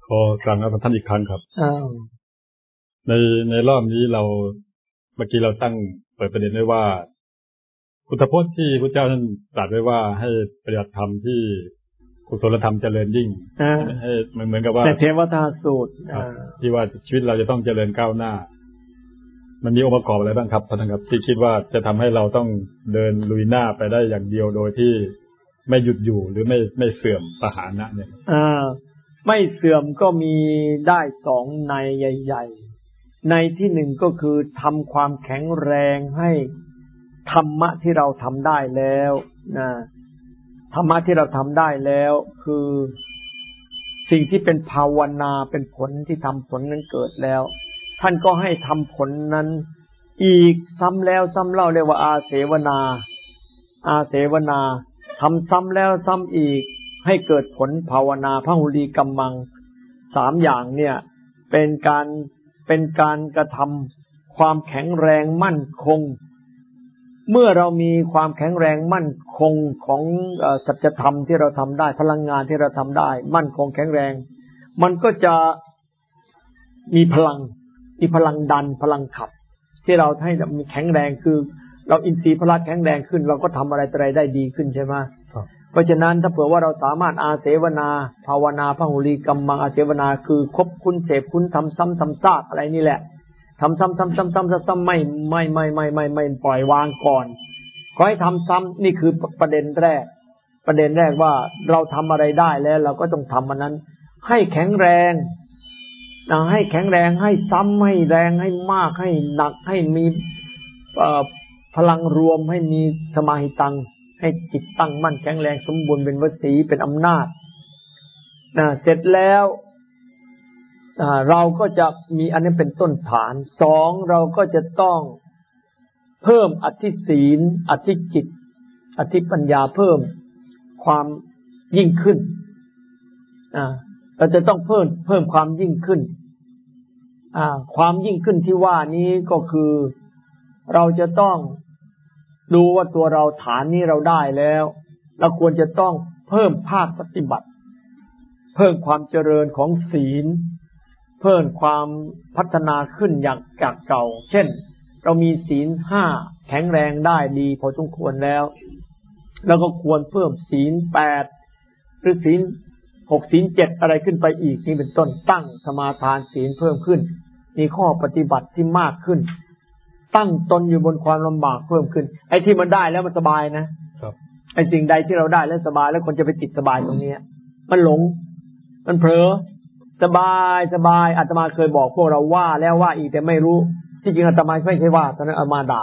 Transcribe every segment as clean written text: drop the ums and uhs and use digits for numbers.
ขอกราบท่านอีกครั้งครับในรอบนี้เมื่อกี้เราตั้งเปิดประเด็นไว้ว่าพุทธพจน์ที่พระเจ้าท่านตรัสไว้ว่าให้ปฏิบัติธรรมที่กุศลธรรมเจริญยิ่งให้เหมือนกับว่าเทวตาสูตรที่ว่าชีวิตเราจะต้องเจริญก้าวหน้ามันมีองค์ประกอบอะไรบ้างครับท่านครับที่คิดว่าจะทำให้เราต้องเดินลุยหน้าไปได้อย่างเดียวโดยที่ไม่หยุดอยู่หรือไม่เสื่อมปหานะเนี่ยไม่เสื่อมก็มีได้สองในใหญ่ๆในที่หนึ่งก็คือทำความแข็งแรงให้ธรรมะที่เราทำได้แล้วนะธรรมะที่เราทำได้แล้วคือสิ่งที่เป็นภาวนาเป็นผลที่ทำผลนั้นเกิดแล้วท่านก็ให้ทำผลนั้นอีกซ้ำแล้วซ้ำเล่าเรียกว่าอาเสวนาทำซ้ำแล้วซ้ำอีกให้เกิดผลภาวนาพหุลีกัมมังสามอย่างเนี่ยเป็นการกระทำความแข็งแรงมั่นคงเมื่อเรามีความแข็งแรงมั่นคงของสัจธรรมที่เราทำได้พลังงานที่เราทำได้มั่นคงแข็งแรงมันก็จะมีพลังดันพลังขับที่เราให้มีแข็งแรงคือเราอินทรีย์พละแข็งแรงขึ้นเราก็ทำอะไรได้ดีขึ้นใช่ไหมเพราะฉะนั้นถ้าเผื่อว่าเราสามารถอาเสวนาภาวนาพหุลีกัมมังอาเสวนาคือคบคุณเสพคุณทำซ้ำทำซากอะไรนี่แหละทำซ้ำไม่ปล่อยวางก่อนขอให้ทำซ้ำนี่คือประเด็นแรกว่าเราทำอะไรได้แล้วเราก็ต้องทำมันนั้นให้แข็งแรงให้แข็งแรงให้ซ้ำให้แรงให้มากให้หนักให้มีพลังรวมให้มีสมาหิตังให้จิตตั้งมั่นแข็งแรงสมบูรณ์เป็นวสีเป็นอำนาจเสร็จแล้วเราก็จะมีอันนี้เป็นต้นฐานสองเราก็จะต้องเพิ่มอธิศีลอธิจิตอธิปัญญาเพิ่มความยิ่งขึ้นเราจะต้องเพิ่มความยิ่งขึ้นความยิ่งขึ้นที่ว่านี้ก็คือเราจะต้องดูว่าตัวเราฐานนี้เราได้แล้วเราควรจะต้องเพิ่มภาคปฏิบัติเพิ่มความเจริญของศีลเพิ่มความพัฒนาขึ้นจากเก่าเช่นเรามีศีล5แข็งแรงได้ดีพอสมควรแล้วแล้วก็ควรเพิ่มศีล8หรือศีล6ศีล7อะไรขึ้นไปอีกนี่เป็นต้นตั้งสมาทานศีลเพิ่มขึ้นมีข้อปฏิบัติที่มากขึ้นตั้งตนอยู่บนความลำบากเพิ่มขึ้นไอ้ที่มันได้แล้วมันสบายนะครับไอ้สิ่งใดที่เราได้แล้วสบายแล้วคนจะไปติดสบายตรงนี้มันหลงมันเผลอสบายอาตมาเคยบอกพวกเราว่าแล้วว่าอีกแต่ไม่รู้ที่จริงอาตมาไม่ใช่ว่าตอนนั้นอาตมาด่า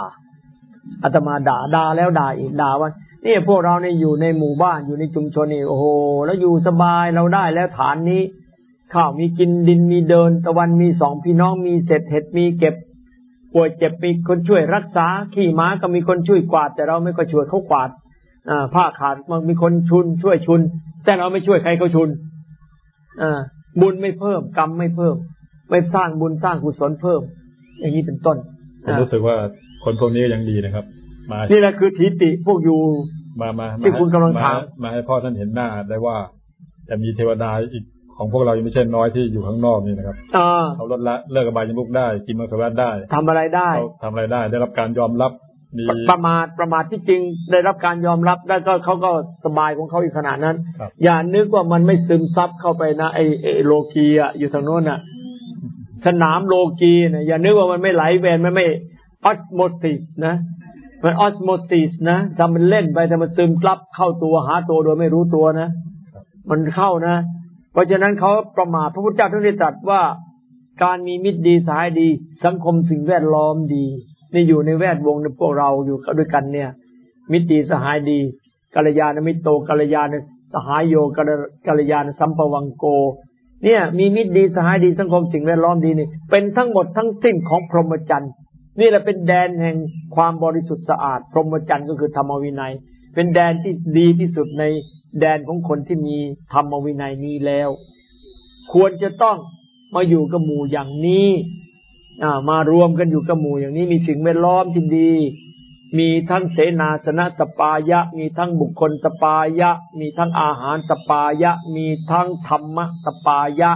แล้วด่าอีกด่าว่านี่พวกเราเนี่ยอยู่ในหมู่บ้านอยู่ในชุมชนนี่โอ้โหแล้วอยู่สบายเราได้แล้วฐานนี้ข้าวมีกินดินมีเดินตะวันมี2พี่น้องมีเศษเห็ดมีเก็บป่วยเจ็บมีคนช่วยรักษาขี่ม้าก็มีคนช่วยกวาดแต่เราไม่ก็ช่วยเขากวาดผ้าขาดมันมีคนช่วยชุนแต่เราไม่ช่วยใครเขาชุนบุญไม่เพิ่มกรรมไม่เพิ่มไม่สร้างบุญสร้างกุศลเพิ่มอย่างนี้เป็นต้นผมรู้สึกว่าคนพวกนี้ยังดีนะครับนี่แหละคือทิฏฐิพวกอยู่ที่คุณกำลังถามมาให้พ่อท่านเห็นหน้าได้ว่าจะมีเทวดาอีกของพวกเรายังไม่ใช่น้อยที่อยู่ข้างนอกนี่นะครับเขาลดละเลิกอบายมุขได้กินมังสวิรัติได้ทำอะไรได้ได้รับการยอมรับมีประมาทที่จริงได้รับการยอมรับแล้วก็เขาก็สบายของเขาอยู่ขนาดนั้นอย่านึกว่ามันไม่ซึมซับเข้าไปนะไอโลกีอ่ะอยู่ทางโน้นน่ะสนามโลกีนะอย่านึกว่ามันไม่ไหลเวียนมันไม่ออสโมซิสนะมันออสโมซิสนะทำมันเล่นไปแต่มันซึมซับเข้าตัวหาตัวโดยไม่รู้ตัวนะมันเข้านะเพราะฉะนั้นเขาประมาทพระพุทธเจ้าท่านได้ตรัสว่าการมีมิตรดีสหายดีสังคมสิ่งแวดล้อมดีนี่อยู่ในแวดวงในพวกเราอยู่ด้วยกันเนี่ยมิตรดีสหายดีกัลยาณมิตรโตกัลยาณสหายโยกัลยาณสัมภวังโกเนี่ยมีมิตรดีสหายดีสังคมสิ่งแวดล้อมดีนี่เป็นทั้งหมดทั้งสิ้นของพรหมจรรย์นี่แหละเป็นแดนแห่งความบริสุทธิ์สะอาดพรหมจรรย์ก็คือธรรมวินัยเป็นแดนที่ดีที่สุดในแดนของคนที่มีธรรมวินัยนี้แล้วควรจะต้องมาอยู่กับหมู่อย่างนี้มารวมกันอยู่กับหมู่อย่างนี้มีสิ่งแวดล้อมที่ดีมีทั้งเสนาสนะสปายะมีทั้งบุคคลสปายะมีทั้งอาหารสปายะมีทั้งธรรมะสปายะ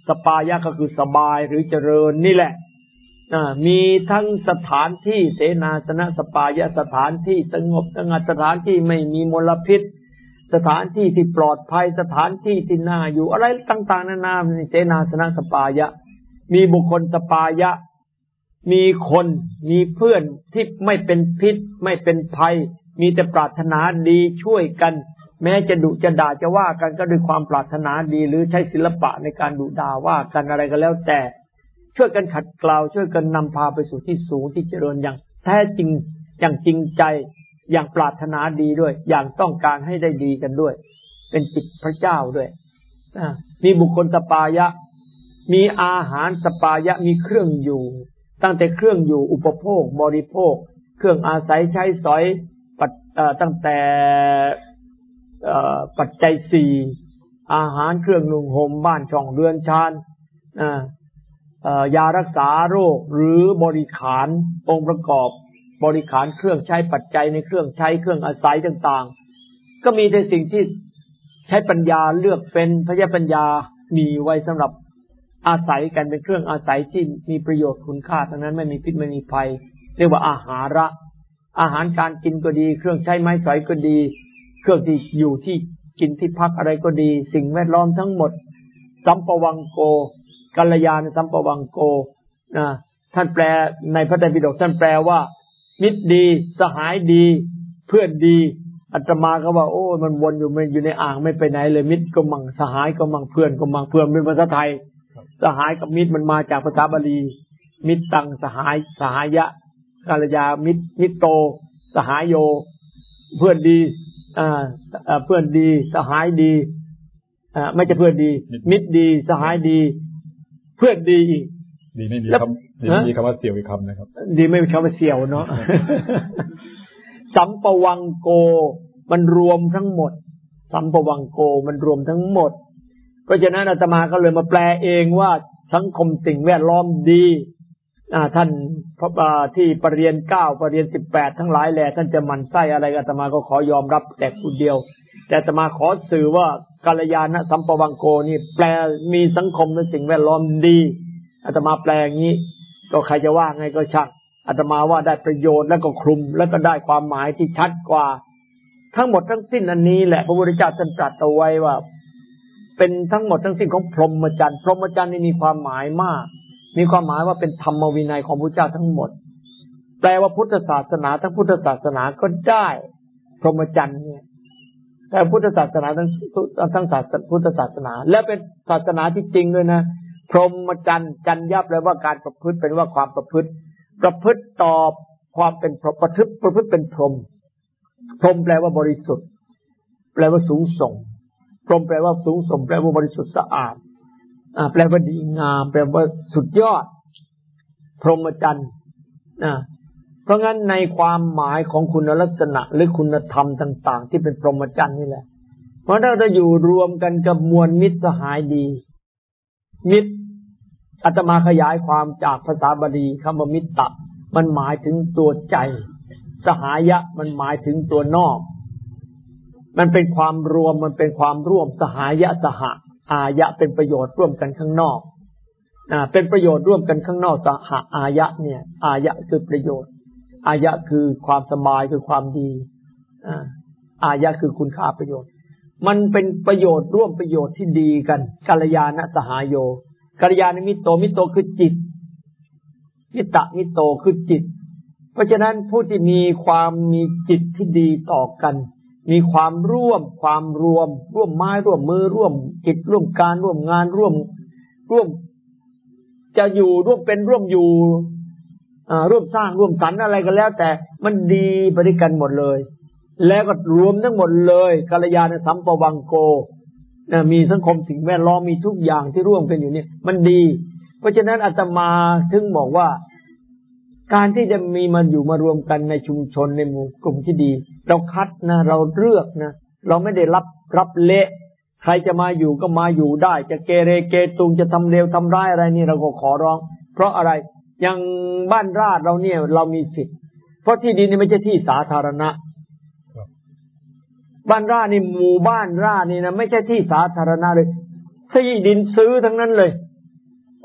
สปายะก็คือสบายหรือเจริญนี่แหละมีทั้งสถานที่เสนาสนะสปายะสถานที่สงบสงัดสถานที่ไม่มีมลพิษสถานที่ที่ปลอดภัยสถานที่ที่น่าอยู่อะไรต่างๆนานาเสนาสนะสปายะมีบุคคลสปายะมีคนมีเพื่อนที่ไม่เป็นพิษไม่เป็นภัยมีแต่ปรารถนาดีช่วยกันแม้จะดุจะด่าจะว่ากันก็ด้วยความปรารถนาดีหรือใช้ศิลปะในการดุด่าว่ากันอะไรก็แล้วแต่ช่วยกันขัดเกลาช่วยกันนำพาไปสู่ที่สูงที่เจริญอย่างแท้จริงอย่างจริงใจอย่างปรารถนาดีด้วยอย่างต้องการให้ได้ดีกันด้วยเป็นจิตพระเจ้าด้วยมีบุคคลสปายะมีอาหารสปายะมีเครื่องอยู่ตั้งแต่เครื่องอยู่อุปโภคบริโภคเครื่องอาศัยใช้สอยตั้งแต่ปัจจัยสี่อาหารเครื่องนุ่งห่มบ้านช่องเรือนชานยารักษาโรคหรือบริขารองค์ประกอบบริขารเครื่องใช้ปัจจัยในเครื่องใช้เครื่องอาศัยต่างๆก็มีแต่สิ่งที่ใช้ปัญญาเลือกเป็นพยปัญญามีไว้สำหรับอาศัยกันเป็นเครื่องอาศัยที่มีประโยชน์คุณค่าทั้งนั้นไม่มีพิษไม่มีภัยเรียกว่าอาหารการกินก็ดีเครื่องใช้ไม้สอยก็ดีเครื่องที่อยู่ที่กินที่พักอะไรก็ดีสิ่งแวดล้อมทั้งหมดสัมปวังโกกัลยาณสัมปวังโกท่านแปลในพระไตรปิฎกท่านแปลว่ามิตรดีสหายดีเพื่อนดีอาตมาก็ว่าโอ้มันวนอยู่ในอ่างไม่ไปไหนเลยมิตรก็มั่งสหายก็มั่งเพื่อนก็มั่งเพื่อนเป็นภาษาไทยสหายกับมิตรมันมาจากภาษาบาลีมิตรตังสหายสหายะกัลยามิตรโตสหายโยเพื่อนดีเพื่อนดีสหายดีไม่ใช่เพื่อนดีมิตรดีสหายดีเพื่อนดีอีกดีไม่มีคำว่าเสี่ยวอีกคำนะครับดีไม่มีคำว่าเสี่ยวเนาะ สัมปวังโกมันรวมทั้งหมดสัมปวังโกมันรวมทั้งหมดเพราะฉะนั้นอาตมาก็เลยมาแปลเองว่าสังคมสิ่งแวดล้อมดีท่านที่ปรริญญา9ปรริญญา18ทั้งหลายแหละท่านจะหมั่นไส้อะไรอาตมาก็ขอยอมรับแต่ผู้เดียวแต่อาตมาขอสื่อว่ากัลยาณสัมปวังโกนี่แปลมีสังคมและสิ่งแวดล้อมดีอาตมาแปลอย่างนี้ก็ใครจะว่าไงก็ช่างอาตมาว่าได้ประโยชน์แล้วก็คลุมแล้วก็ได้ความหมายที่ชัดกว่าทั้งหมดทั้งสิ้นอันนี้แหละพระพุทธเจ้าท่านตรัสเอาไว้ว่าเป็นทั้งหมดทั้งสิ้นของพรหมจรรย์พรหมจรรย์นี่มีความหมายมากมีความหมายว่าเป็นธรรมวินัยของพระพุทธเจ้าทั้งหมดแปลว่าพุทธศาสนาทั้งพุทธศาสนาก็ได้พรหมจรรย์เนี่ยแต่พุทธศาสนาทั้งศาสนาพุทธศาสนาและเป็นศาสนาที่จริงด้วยนะพรหมจรรย์จรรยะแปลว่าการประพฤติเป็นว่าความประพฤติตอบความเป็นประพฤติเป็นพรหมพรหมแปลว่าบริสุทธิ์แปลว่าสูงส่งพรหมแปลว่าสูงส่งแปลว่าบริสุทธิ์สะอาดแปลว่าดีงามแปลว่าสุดยอดพรหมจรรย์เพราะงั้นในความหมายของคุณลักษณะหรือคุณธรรมต่างๆที่เป็นพรหมจรรย์นี่แหละเพราะถ้าเราอยู่รวมกันกับมวลมิตรสหายดีมิตรอาตมาขยายความจากภาษาบาลีคำว่ามิตรมันหมายถึงตัวใจสหายะมันหมายถึงตัวนอกมันเป็นความรวมมันเป็นความร่วมสหายะสหอายะเป็นประโยชน์ร่วมกันข้างนอกเป็นประโยชน์ร่วมกันข้างนอกสหอายะเนี่ยอายะคือประโยชน์อายะคือความสบายคือความดีอายะคือคุณค่าประโยชน์มันเป็นประโยชน์ร่วมประโยชน์ที่ดีกันกัลยาณสหายโยกัลยาณมิตโตคือจิตมิโตคือจิตเพราะฉะนั้นผู้ที่มีความมีจิตที่ดีต่อกันมีความร่วมไม้ร่วมมือร่วมกิจร่วมการร่วมงานร่วมจะอยู่ร่วมเป็นร่วมอยู่ร่วมสร้างร่วมสรรค์อะไรก็แล้วแต่มันดีไปด้วยกันหมดเลยแล้วก็รวมทั้งหมดเลยกัลยาณสัมปวังโกมีสังคมสิ่งแวดล้อมมีทุกอย่างที่ร่วมกันอยู่นี่มันดีเพราะฉะนั้นอาตมาถึงบอกว่าการที่จะมีมันอยู่มารวมกันในชุมชนในหมู่กลุ่มที่ดีเราคัดนะเราเลือกนะเราไม่ได้รับเละใครจะมาอยู่ก็มาอยู่ได้จะเกเรเกตุงจะทำเลวทำร้ายอะไรนี่เราก็ขอร้องเพราะอะไรอย่างบ้านราษฎร์เราเนี่ยเรามีสิทธิ์เพราะที่ดินนี่ไม่ใช่ที่สาธารณะบ้านราษฎร์นี่หมู่บ้านราษฎร์นี่นะไม่ใช่ที่สาธารณะเลยที่ดินซื้อทั้งนั้นเลย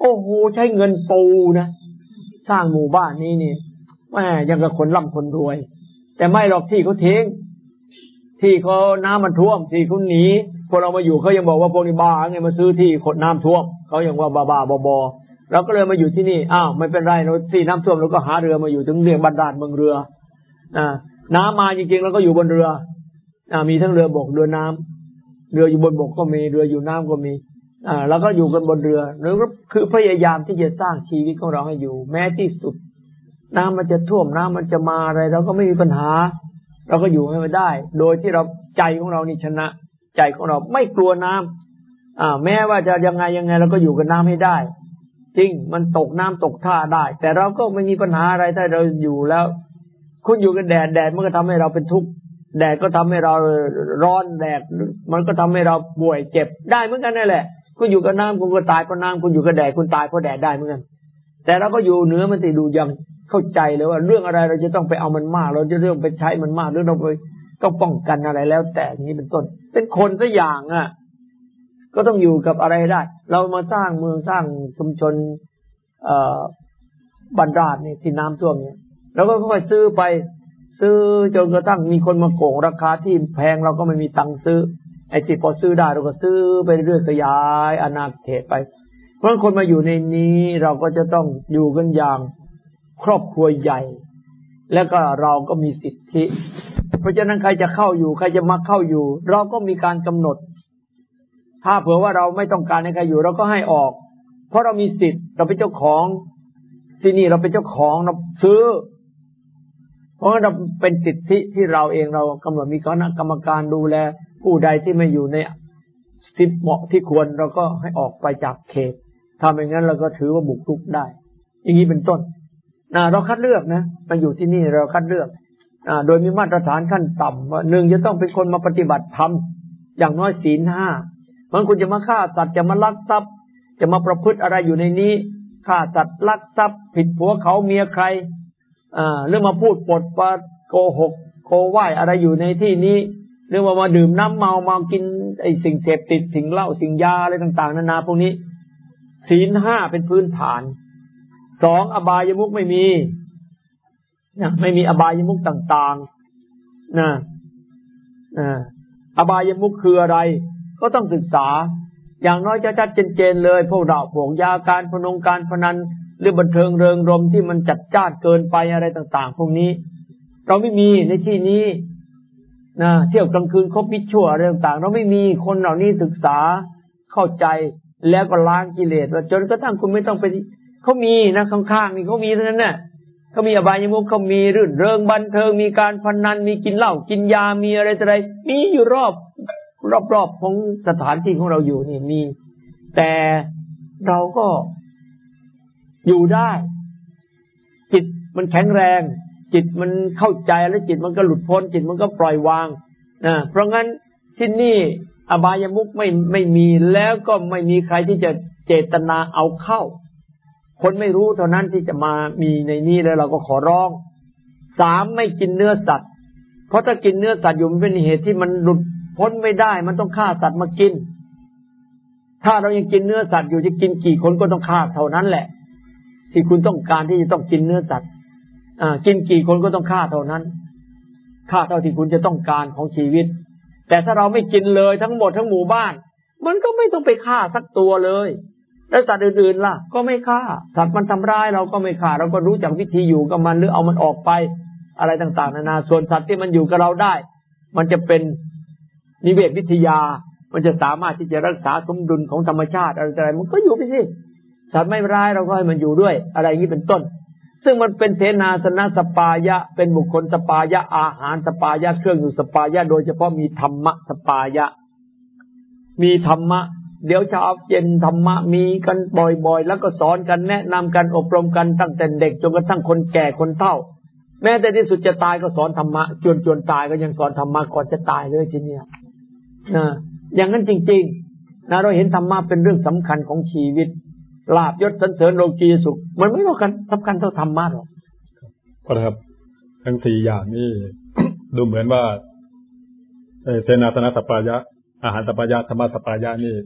โอ้โหใช้เงินปูนะสร้างหมู่บ้านนี้นี่แหมยังกับคนร่ำคนรวยแต่ไม่หรอกที่เขาทิ้งที่เขาน้ำมันท่วมที่เขาหนีพวกเรามาอยู่เขายังบอกว่าพวกนี้บ้าไงมาซื้อที่ขดน้ำท่วมเขายังว่าบ้าบอเราก็เลยมาอยู่ที่นี่อ้าวไม่เป็นไรเราที่น้ำท่วมเราก็หาเรือมาอยู่ถึงเรียกบันดาลเมืองเรือน้ำมาจริงๆเราก็อยู่บนเรือมีทั้งเรือบกเรือน้ำเรืออยู่บนบกก็มีเรืออยู่น้ำก็มีแล้วก็อยู่กันบนเรือแล้วก็คือพยายามที่จะสร้างชีวิตของเราให้อยู่แม้ที่สุดน้ำมันจะท่วมน้ำมันจะมาอะไรเราก็ไม่มีปัญหาเราก็อยู่ให้มันได้โดยที่เราใจของเรานี่ชนะใจของเราไม่กลัวน้ำแม้ว่าจะยังไงเราก็อยู่กับน้ำให้ได้จริงมันตกน้ำตกท่าได้แต่เราก็ไม่มีปัญหาอะไรถ้าเราอยู่แล้วคุณอยู่กับแดดมันก็ทำให้เราเป็นทุกข์แดดก็ทำให้เราร้อนแดดมันก็ทำให้เราป่วยเจ็บได้เหมือนกันนั่นแหละคุณอยู่กับน้ำคุณก็ตายเพราะน้ำคุณอยู่กับแดดคุณตายเพราะแดดได้เหมือนกันแต่เราก็อยู่เหนือมันติดูยังเข้าใจเลยว่าเรื่องอะไรเราจะต้องไปเอามันมากเราจะเรื่องไปใช้มันมากหรือเราไปต้องป้องกันอะไรแล้วแต่นี้เป็นต้นเป็นคนสักอย่างก็ต้องอยู่กับอะไรได้เรามาสร้างเมืองสร้างชุมชนบันดาลนี่ที่น้ำท่วมเนี่ยเราก็ค่อยซื้อไปซื้อจนกระทั่งมีคนมาโกงราคาที่แพงเราก็ไม่มีตังค์ซื้อไอ้ที่พอซื้อได้เราก็ซื้อไปเรื่อยขยายอาณาเขตไปเพราะคนมาอยู่ในนี้เราก็จะต้องอยู่กันอย่างครอบครัวใหญ่แล้วก็เราก็มีสิทธิเพราะฉะนั้นใครจะเข้าอยู่ใครจะมาเข้าอยู่เราก็มีการกำหนดถ้าเผื่อว่าเราไม่ต้องการให้ใครอยู่เราก็ให้ออกเพราะเรามีสิทธิ์เราเป็นเจ้าของที่นี่เราเป็นเจ้าของเราซื้อเพราะเราเป็นสิทธิที่เราเองเรากำหนดมีคณะกรรมการดูแลผู้ใดที่ไม่อยู่ในสิทธิเหมาะที่ควรเราก็ให้ออกไปจากเขตถ้าไม่งั้นเราก็ถือว่าบุกรุกได้อย่างนี้เป็นต้นเราคัดเลือกนะมาอยู่ที่นี่เราคัดเลือกโดยมีมาตรฐานขั้นต่ำว่าหนึ่งจะต้องเป็นคนมาปฏิบัติธรรมอย่างน้อยศีล 5บางคนจะมาฆ่าสัตว์จะมาลักทรัพย์จะมาประพฤติอะไรอยู่ในนี้ฆ่าสัตว์ลักทรัพย์ผิดผัวเขาเมียใครเรื่องมาพูดปดว่าโกหกโกไหว้อะไรอยู่ในที่นี้เรื่องมาดื่มน้ำเมากินไอ้สิ่งเสพติดสิ่งเหล้าสิ่งยาอะไรต่างๆนานาพวกนี้ศีล 5เป็นพื้นฐาน2อบายมุขไม่มีไม่มีอบายมุขต่างๆอบายมุขคืออะไรก็ต้องศึกษาอย่างน้อยจะชัดเจนเลยพวกเราพวกยาการพนันหรือบันเทิงเริงรมที่มันจัดจ้านเกินไปอะไรต่างๆพวกนี้เราไม่มีในที่นี้เที่ยวกลางคืนคบมิจฉาอะไรต่างๆเราไม่มีคนเหล่านี้ศึกษาเข้าใจแล้วก็ล้างกิเลสจนกระทั่งคุณไม่ต้องไปเขามีนะข้างๆนี่เขามีเท่านั้นน่ะเขามีอบายมุขเขามีรื่นเริงบันเทิงมีการพนันมีกินเหล้ากินยามีอะไรต่ออะไรมีอยู่รอบของสถานที่ของเราอยู่นี่มีแต่เราก็อยู่ได้จิตมันแข็งแรงจิตมันเข้าใจแล้วจิตมันก็หลุดพ้นจิตมันก็ปล่อยวางเพราะงั้นที่นี่อบายมุขไม่มีแล้วก็ไม่มีใครที่จะเจตนาเอาเข้าคนไม่รู้เท่านั้นที่จะมามีในนี้แล้วเราก็ขอร้อง3ไม่กินเนื้อสัตว์เพราะถ้ากินเนื้อสัตว์อยู่มันเป็นเหตุที่มันหลุดพ้นไม่ได้มันต้องฆ่าสัตว์มากินถ้าเรายังกินเนื้อสัตว์อยู่จะกินกี่คนก็ต้องฆ่าเท่านั้นแหละที่คุณต้องการที่จะต้องกินเนื้อสัตว์กินกี่คนก็ต้องฆ่าเท่านั้นฆ่าเท่าที่คุณจะต้องการของชีวิตแต่ถ้าเราไม่กินเลยทั้งหมดทั้งหมู่บ้านมันก็ไม่ต้องไปฆ่าสักตัวเลยแล้วสัตว์อื่นๆล่ะก็ไม่ฆ่าสัตว์มันทำร้ายเราก็ไม่ฆ่าเราก็รู้จักวิธีอยู่กับมันหรือเอามันออกไปอะไรต่างๆนานาส่วนสัตว์ที่มันอยู่กับเราได้มันจะเป็นนิเวศวิทยามันจะสามารถที่จะรักษาสมดุลของธรรมชาติอะไรมันก็อยู่ไปสิสัตว์ไม่ร้ายเราก็ให้มันอยู่ด้วยอะไรอย่างนี้เป็นต้นซึ่งมันเป็นเสนาสนะสปายะเป็นบุคคลสปายะอาหารสปายะเครื่องอยู่สปายะโดยเฉพาะมีธรรมะสปายะมีธรรมะเดี๋ยวเช้าเย็นธรรมะมีกันบ่อยๆแล้วก็สอนกันแนะนำกันอบรมกันตั้งแต่เด็กจนกระทั่งคนแก่คนเฒ่าแม้แต่ที่สุดจะตายก็สอนธรรมะจนตายก็ยังสอนธรรมะก่อนจะตายเลยทีเนี้ยอย่างนั้นจริงๆเราเห็นธรรมะเป็นเรื่องสำคัญของชีวิตลาภยศสรรเสริญโลกีสุขมันไม่สำคัญเท่าธรรมะหรอกครับทั้ง4อย่างนี้ ดูเหมือนว่าเสนาสนะสปายะอาหารสปายะธรรมะสปายะนี่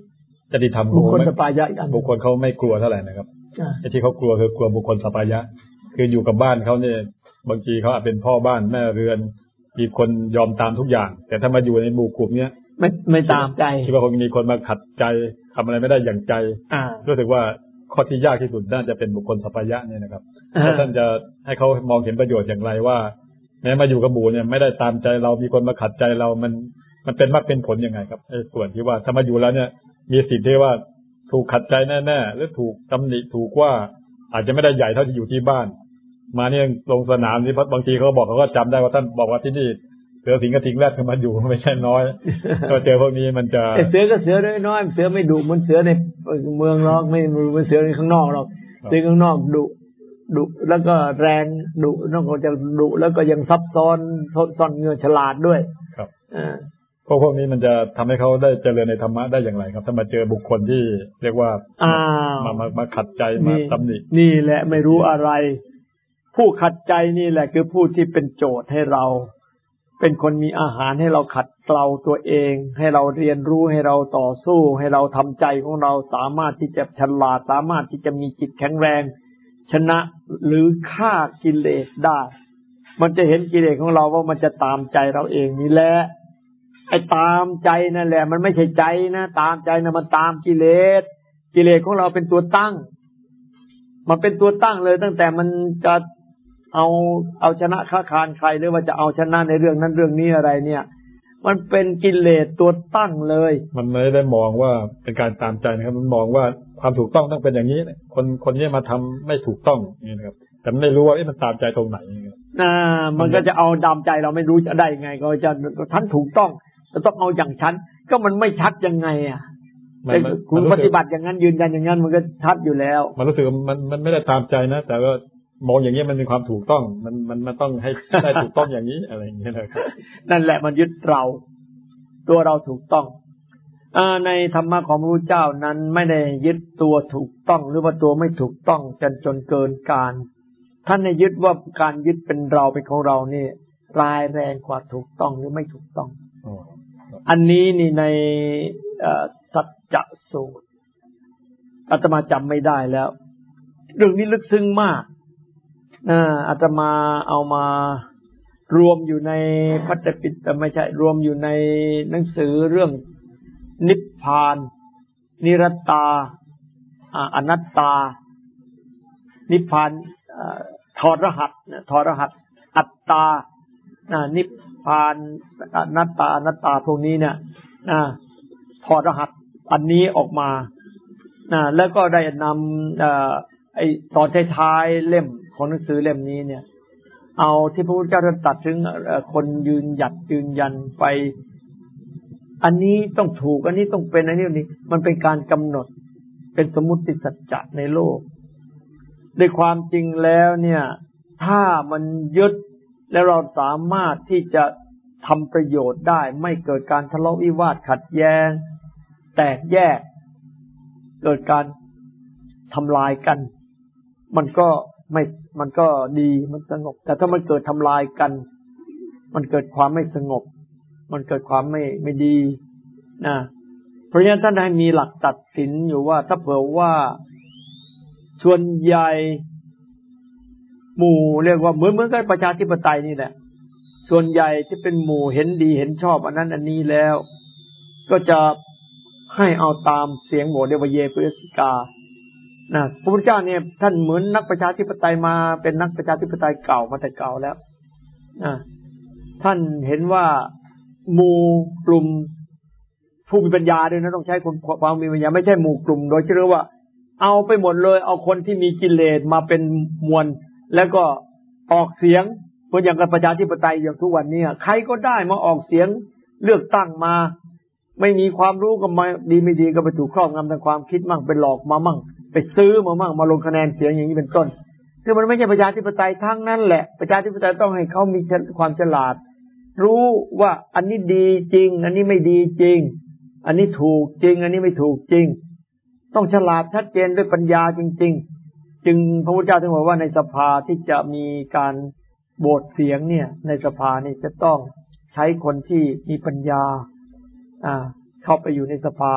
จริยธรรมบุคคลสัปปายะบุคคลเขาไม่กลัวเท่าไหร่นะครับไอ้ที่เขากลัวคือกลัวบุคคลสัปปายะคืออยู่กับบ้านเขาเนี่ยบางทีเขาอาจเป็นพ่อบ้านแม่เรือนมีคนยอมตามทุกอย่างแต่ถ้ามาอยู่ในหมู่กลุ่มเนี้ยไม่ตามใจคิดว่าคงมีคนมาขัดใจทำอะไรไม่ได้อย่างใจรู้สึกว่าข้อที่ยากที่สุดน่าจะเป็นบุคคลสัปปายะเนี่ยนะครับแล้วท่านจะให้เขามองเห็นประโยชน์อย่างไรว่าแม้มาอยู่กับหมู่เนี่ยไม่ได้ตามใจเรามีคนมาขัดใจเรามันเป็นมรรคเป็นผลยังไงครับไอ้ส่วนที่ว่าถ้ามาอยู่แล้วเนี่ยมีสิทธิ์ที่ว่าถูกขัดใจแน่ๆหรือถูกตำหนิถูกว่าอาจจะไม่ได้ใหญ่เท่าที่อยู่ที่บ้านมาเนี่ยลงสนามนี่บางทีเขาบอกเขาก็จำได้ว่าท่านบอกว่าที่นี่เสือสิงกระทิงแรดขึ้นมาอยู่ไม่ใช่น้อยก็เจอพวกนี้มันจะเสือก็เสือน้อยเสือไม่ดุเหมือนเสือในเมืองหรอกไม่เหมือนเสือในข้างนอกหรอกเสือข้างนอกดุแล้วก็แรงดุนอกจากดุแล้วก็ยังซับซ้อนซ่อนเงื่อนฉลาดด้วยครับพวกนี้มันจะทำให้เขาได้เจริญในธรรมะได้อย่างไรครับถ้ามาเจอบุคคลที่เรียกว่ามาขัดใจมาตำหนินี่แหละไม่รู้อะไรผู้ขัดใจนี่แหละคือผู้ที่เป็นโจทย์ให้เราเป็นคนมีอาหารให้เราขัดเกลาตัวเองให้เราเรียนรู้ให้เราต่อสู้ให้เราทำใจของเราสามารถที่จะฉลาดสามารถที่จะมีจิตแข็งแรงชนะหรือฆ่ากิเลสได้มันจะเห็นกิเลสของเราว่ามันจะตามใจเราเองนี่แหละไอ้ตามใจนั่นแหละมันไม่ใช่ใจนะตามใจนะมันตามกิเลสของเราเป็นตัวตั้งมันเป็นตัวตั้งเลยตั้งแต่มันจะเอาชนะค้าคานใครหรือว่าจะเอาชนะในเรื่องนั้นเรื่องนี้อะไรเนี่ยมันเป็นกิเลสตัวตั้งเลยมันไม่ได้มองว่าเป็นการตามใจนะครับมันมองว่าความถูกต้องต้องเป็นอย่างนี้คนนี้มาทำไม่ถูกต้องนี่นะครับแต่ไม่รู้ว่ามันตามใจตรงไหนมันก็จะเอาตามใจเราไม่รู้จะได้ไงก็จะท่านถูกต้องจะต้องเอาอย่างฉันก็มันไม่ชัดยังไงอ่ะคุณปฏิบัติอย่างนั้นยืนยันอย่างนั้นมันก็ชัดอยู่แล้วมันรู้สึกมันไม่ได้ตามใจนะแต่ว่ามองอย่างนี้มันมีความถูกต้องมันต้องให้ได้ถูกต้องอย่างนี้อะไรอย่างเงี้ยนะครับนั่นแหละมันยึดเราตัวเราถูกต้องในธรรมะของพระพุทธเจ้านั้นไม่ได้ยึดตัวถูกต้องหรือว่าตัวไม่ถูกต้องจนเกินการท่านให้ยึดว่าการยึดเป็นเราเป็นของเรานี่ร้ายแรงกว่าถูกต้องหรือไม่ถูกต้องอันนี้นี่ในสัจจะสูตรอาตมาจำไม่ได้แล้วเรื่องนี้ลึกซึ้งมากอาตมาเอามารวมอยู่ในพัตตปิฎกไม่ใช่รวมอยู่ในหนังสือเรื่องนิพพานนิรัตตาอนัตตานิพพานถอดรหัสอัตตานิพพานอนัตตาพวกนี้เนี่ยถอดรหัสอันนี้ออกมาแล้วก็ได้นำไอ้ตอนท้ายๆเล่มของหนังสือเล่มนี้เนี่ยเอาที่พระพุทธเจ้าท่านตรัสถึงคนยืนยันไปอันนี้ต้องถูกอันนี้ต้องเป็นอันนี้มันเป็นการกำหนดเป็นสมมุติสัจจะในโลกในความจริงแล้วเนี่ยถ้ามันยึดแล้วเราสามารถที่จะทำประโยชน์ได้ไม่เกิดการทะเลาะวิวาทขัดแย้งแตกแยกเกิดการทำลายกันมันก็ดีมันสงบแต่ถ้ามันเกิดทำลายกันมันเกิดความไม่สงบมันเกิดความไม่ดีเพราะฉะนั้นท่านให้มีหลักตัดสินอยู่ว่าถ้าเผื่อว่าส่วนใหญ่หมู่เรียกว่าเหมือนกับประชาธิปไตยนี่แหละส่วนใหญ่ที่เป็นหมู่เห็นดีเห็นชอบอันนั้นอันนี้แล้วก็จะให้เอาตามเสียงโหวตเรียกว่าเยปุสิกาพระพุทธเจ้าเนี่ยท่านเหมือนนักประชาธิปไตยมาเป็นนักประชาธิปไตยเก่ามาแต่เก่าแล้วท่านเห็นว่าหมู่กลุ่มผู้มีปัญญาด้วยนะต้องใช้ความมีปัญญาไม่ใช่หมู่กลุ่มโดยเฉพาะว่าเอาไปหมดเลยเอาคนที่มีกิเลสมาเป็นมวลแล้วก็ออกเสียงเหมือนอย่างกับประชาธิปไตยอย่างทุกวันนี้ใครก็ได้มาออกเสียงเลือกตั้งมาไม่มีความรู้ก็มาดีไม่ดีก็ไปถูกครอบงำทางความคิดมั่งไปหลอกมามั่งไปซื้อมามั่งมาลงคะแนนเสียงอย่างนี้เป็นต้นคือมันไม่ใช่ประชาธิปไตยทั้งนั้นแหละประชาธิปไตยต้องให้เขามีความฉลาดรู้ว่าอันนี้ดีจริงอันนี้ไม่ดีจริงอันนี้ถูกจริงอันนี้ไม่ถูกจริงต้องฉลาดชัดเจนด้วยปัญญาจริงๆจึงพระพุทธเจ้าถึงบอกว่าในสภาที่จะมีการโหวตเสียงเนี่ยในสภานี่จะต้องใช้คนที่มีปัญญาเข้าไปอยู่ในสภา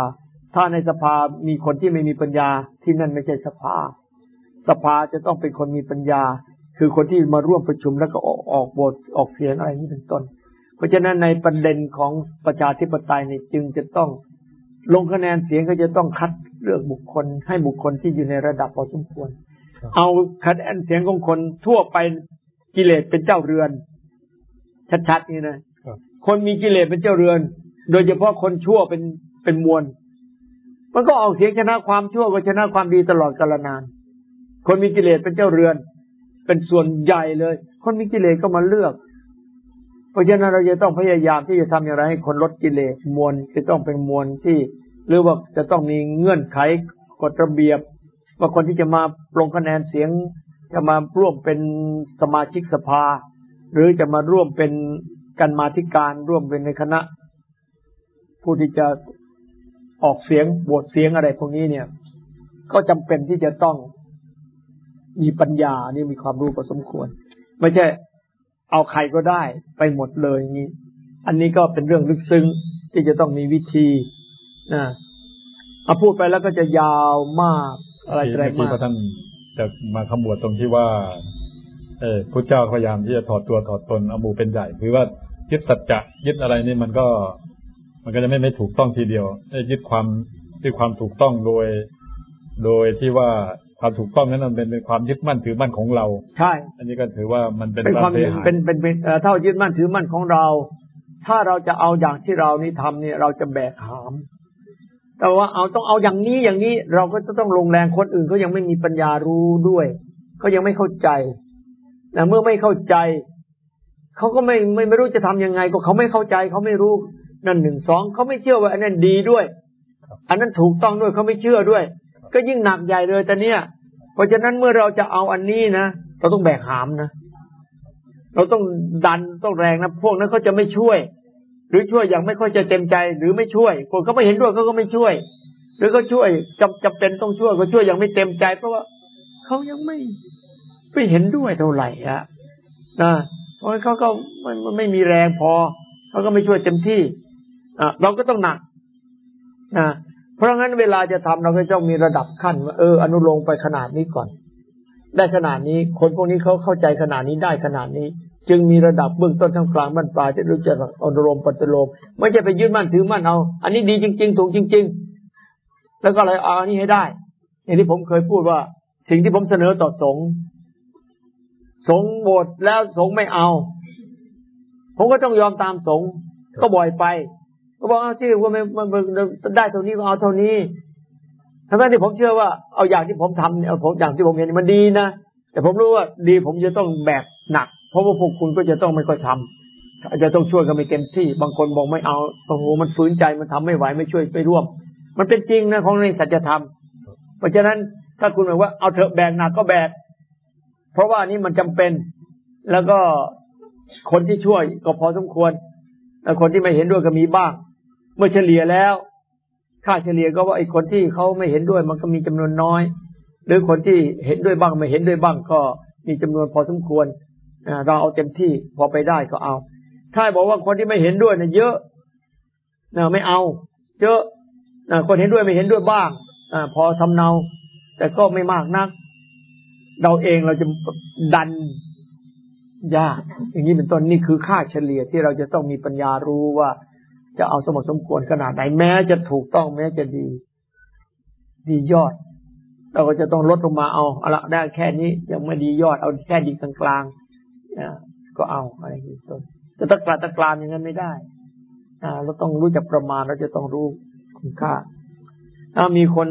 ถ้าในสภามีคนที่ไม่มีปัญญาที่นั่นไม่ใช่สภาจะต้องเป็นคนมีปัญญาคือคนที่มาร่วมประชุมแล้วก็ออกบทออกเสียงอะไรนี้เป็นต้นเพราะฉะนั้นในประเด็นของประชาธิปไตยนี่จึงจะต้องลงคะแนนเสียงก็จะต้องคัดเลือกบุคคลให้บุคคลที่อยู่ในระดับพอสมควรเอาคะแนนเสียงของคนทั่วไปกิเลสเป็นเจ้าเรือนชัดๆนี่นะคนมีกิเลสเป็นเจ้าเรือนโดยเฉพาะคนชั่วเป็นมวลมันก็ออกเสียงชนะความชั่วก็ชนะความดีตลอดกาลนานคนมีกิเลสเป็นเจ้าเรือนเป็นส่วนใหญ่เลยคนมีกิเลสก็มาเลือกเพราะฉะนั้นเราจะต้องพยายามที่จะทำอย่างไรให้คนลดกิเลสมวลจะต้องเป็นมวลที่หรือว่าจะต้องมีเงื่อนไขกฎระเบียบว่าคนที่จะมาลงคะแนนเสียงจะมาร่วมเป็นสมาชิกสภาหรือจะมาร่วมเป็นกรรมาธิการร่วมเป็นในคณะผู้ที่จะออกเสียงโหวตเสียงอะไรพวกนี้เนี่ยก็จำเป็นที่จะต้องมีปัญญานี่มีความรู้พอสมควรไม่ใช่เอาใครก็ได้ไปหมดเลยอย่างนี้อันนี้ก็เป็นเรื่องลึกซึ้งที่จะต้องมีวิธีนะเอาพูดไปแล้วก็จะยาวมากอะไรอะไรมากท่านจะมาขมวดตรงที่ว่าพระเจ้าพยายามที่จะถอดตัวถอดตนเอาหมู่เป็นใหญ่คือว่ายึดสัจจะยึดอะไรนี่มันก็จะไม่ถูกต้องทีเดียวยึดความถูกต้องโดยที่ว่าความถูกต้องนั้นมันเป็นความยึดมั่นถือมั่นของเราใช่อันนี้ก็ถือว่ามันเป็นความเป็นเท่ายึดมั่นถือมั่นของเราถ้าเราจะเอาอย่างที่เรานี่ทำเนี่ยเราจะแบกหามแต่ว่าต้องเอาอย่างนี้เราก็จะต้องลงแรงคนอื่นเขายังไม่มีปัญญารู้ด้วยเขายังไม่เข้าใจแต่เมื่อไม่เข้าใจเขาก็ไม่รู้จะทำยังไงก็เขาไม่เข้าใจเขาไม่รู้นั่นหนึ่งสองเขาไม่เชื่อว่าอันนั้นดีด้วยอันนั้นถูกต้องด้วยเขาไม่เชื่อด้วยก็ยิ่งหนักใหญ่เลยแต่เนี้ยเพราะฉะนั้นเมื่อเราจะเอาอันนี้นะเราต้องแบกหามนะเราต้องดันต้องแรงนะพวกนั้นเขาจะไม่ช่วยหรือช่วยอย่างไม่ค่อยจะเต็มใจหรือไม่ช่วยคนเขาไม่เห็นด้วยเขาก็ไม่ช่วยหรือเขาช่วยจำเป็นต้องช่วยก็ช่วยอย่างไม่เต็มใจเพราะว่าเขายังไม่เห็นด้วยเท่าไหร่นะเพราะเขาก็ไม่มีแรงพอเขาก็ไม่ช่วยเต็มที่เราก็ต้องหนักเพราะงั้นเวลาจะทำเราก็ต้องมีระดับขั้นว่าอนุโลมไปขนาดนี้ก่อนได้ขนาดนี้คนพวกนี้เขาเข้าใจขนาดนี้ได้ขนาดนี้จึงมีระดับเบื้องต้นท่ามกลางบรรปลายที่รู้จักอนุโลมปฏิโลมไม่ใช่ไปยึดมั่นถือมั่นเอาอันนี้ดีจริงๆถูกจริงๆแล้วก็อะไรเอาอันนี้ให้ได้อย่างที่ผมเคยพูดว่าสิ่งที่ผมเสนอต่อสงฆ์โหวตแล้วสงฆ์ไม่เอาผมก็ต้องยอมตามสงฆ์ก็บ่อยไปก็บอกที่ว่าไม่ได้เท่านี้ก็เอาเท่านี้ทั้งนั้นที่ผมเชื่อว่าเอาอย่างที่ผมทำเนี่ยผมอย่างที่ผมเห็นมันดีนะแต่ผมรู้ว่าดีผมจะต้องแบกหนักเพราะว่าพวกคุณก็จะต้องไม่ค่อยทำอาจจะต้องช่วยกันไม่เต็มที่บางคนบอกไม่เอาโอ้โหมันฝืนใจมันทำไม่ไหวไม่ช่วยไปร่วมมันเป็นจริงนะของในสัจธรรมเพราะฉะนั้นถ้าคุณบอกว่าเอาเถอะแบกหนักก็แบกเพราะว่านี่มันจำเป็นแล้วก็คนที่ช่วยก็พอสมควรแต่คนที่ไม่เห็นด้วยก็มีบ้างเมื่อเฉลี่ยแล้วค่าเฉลี่ยก็ว่าไอ้คนที่เขาไม่เห็นด้วยมันก็มีจำนวนน้อยหรือคนที่เห็นด้วยบ้างไม่เห็นด้วยบ้างก็มีจำนวนพอสมควรเราเอาเต็มที่พอไปได้ก็เอาถ้าบอกว่าคนที่ไม่เห็นด้วยเนี่ยเยอะไม่เอาเยอะคนเห็นด้วยไม่เห็นด้วยบ้างพอสำเนาแต่ก็ไม่มากนักเราเองเราจะดันยากอย่างนี้เป็นต้นนี่คือค่าเฉลี่ยที่เราจะต้องมีปัญญารู้ว่าจะเอาสมควรขนาดไหนแม้จะถูกต้องแม้จะดียอดเราก็จะต้องลดลงมาเอาละได้แค่นี้ยังไม่ดียอดเอาแค่ดีกลางๆก็เอาอะไรอย่างนี้ต้นแต่ตะกลางอย่างนั้นไม่ได้เราต้องรู้จักประมาณเราจะต้องรู้คุณค่าถ้ามีคน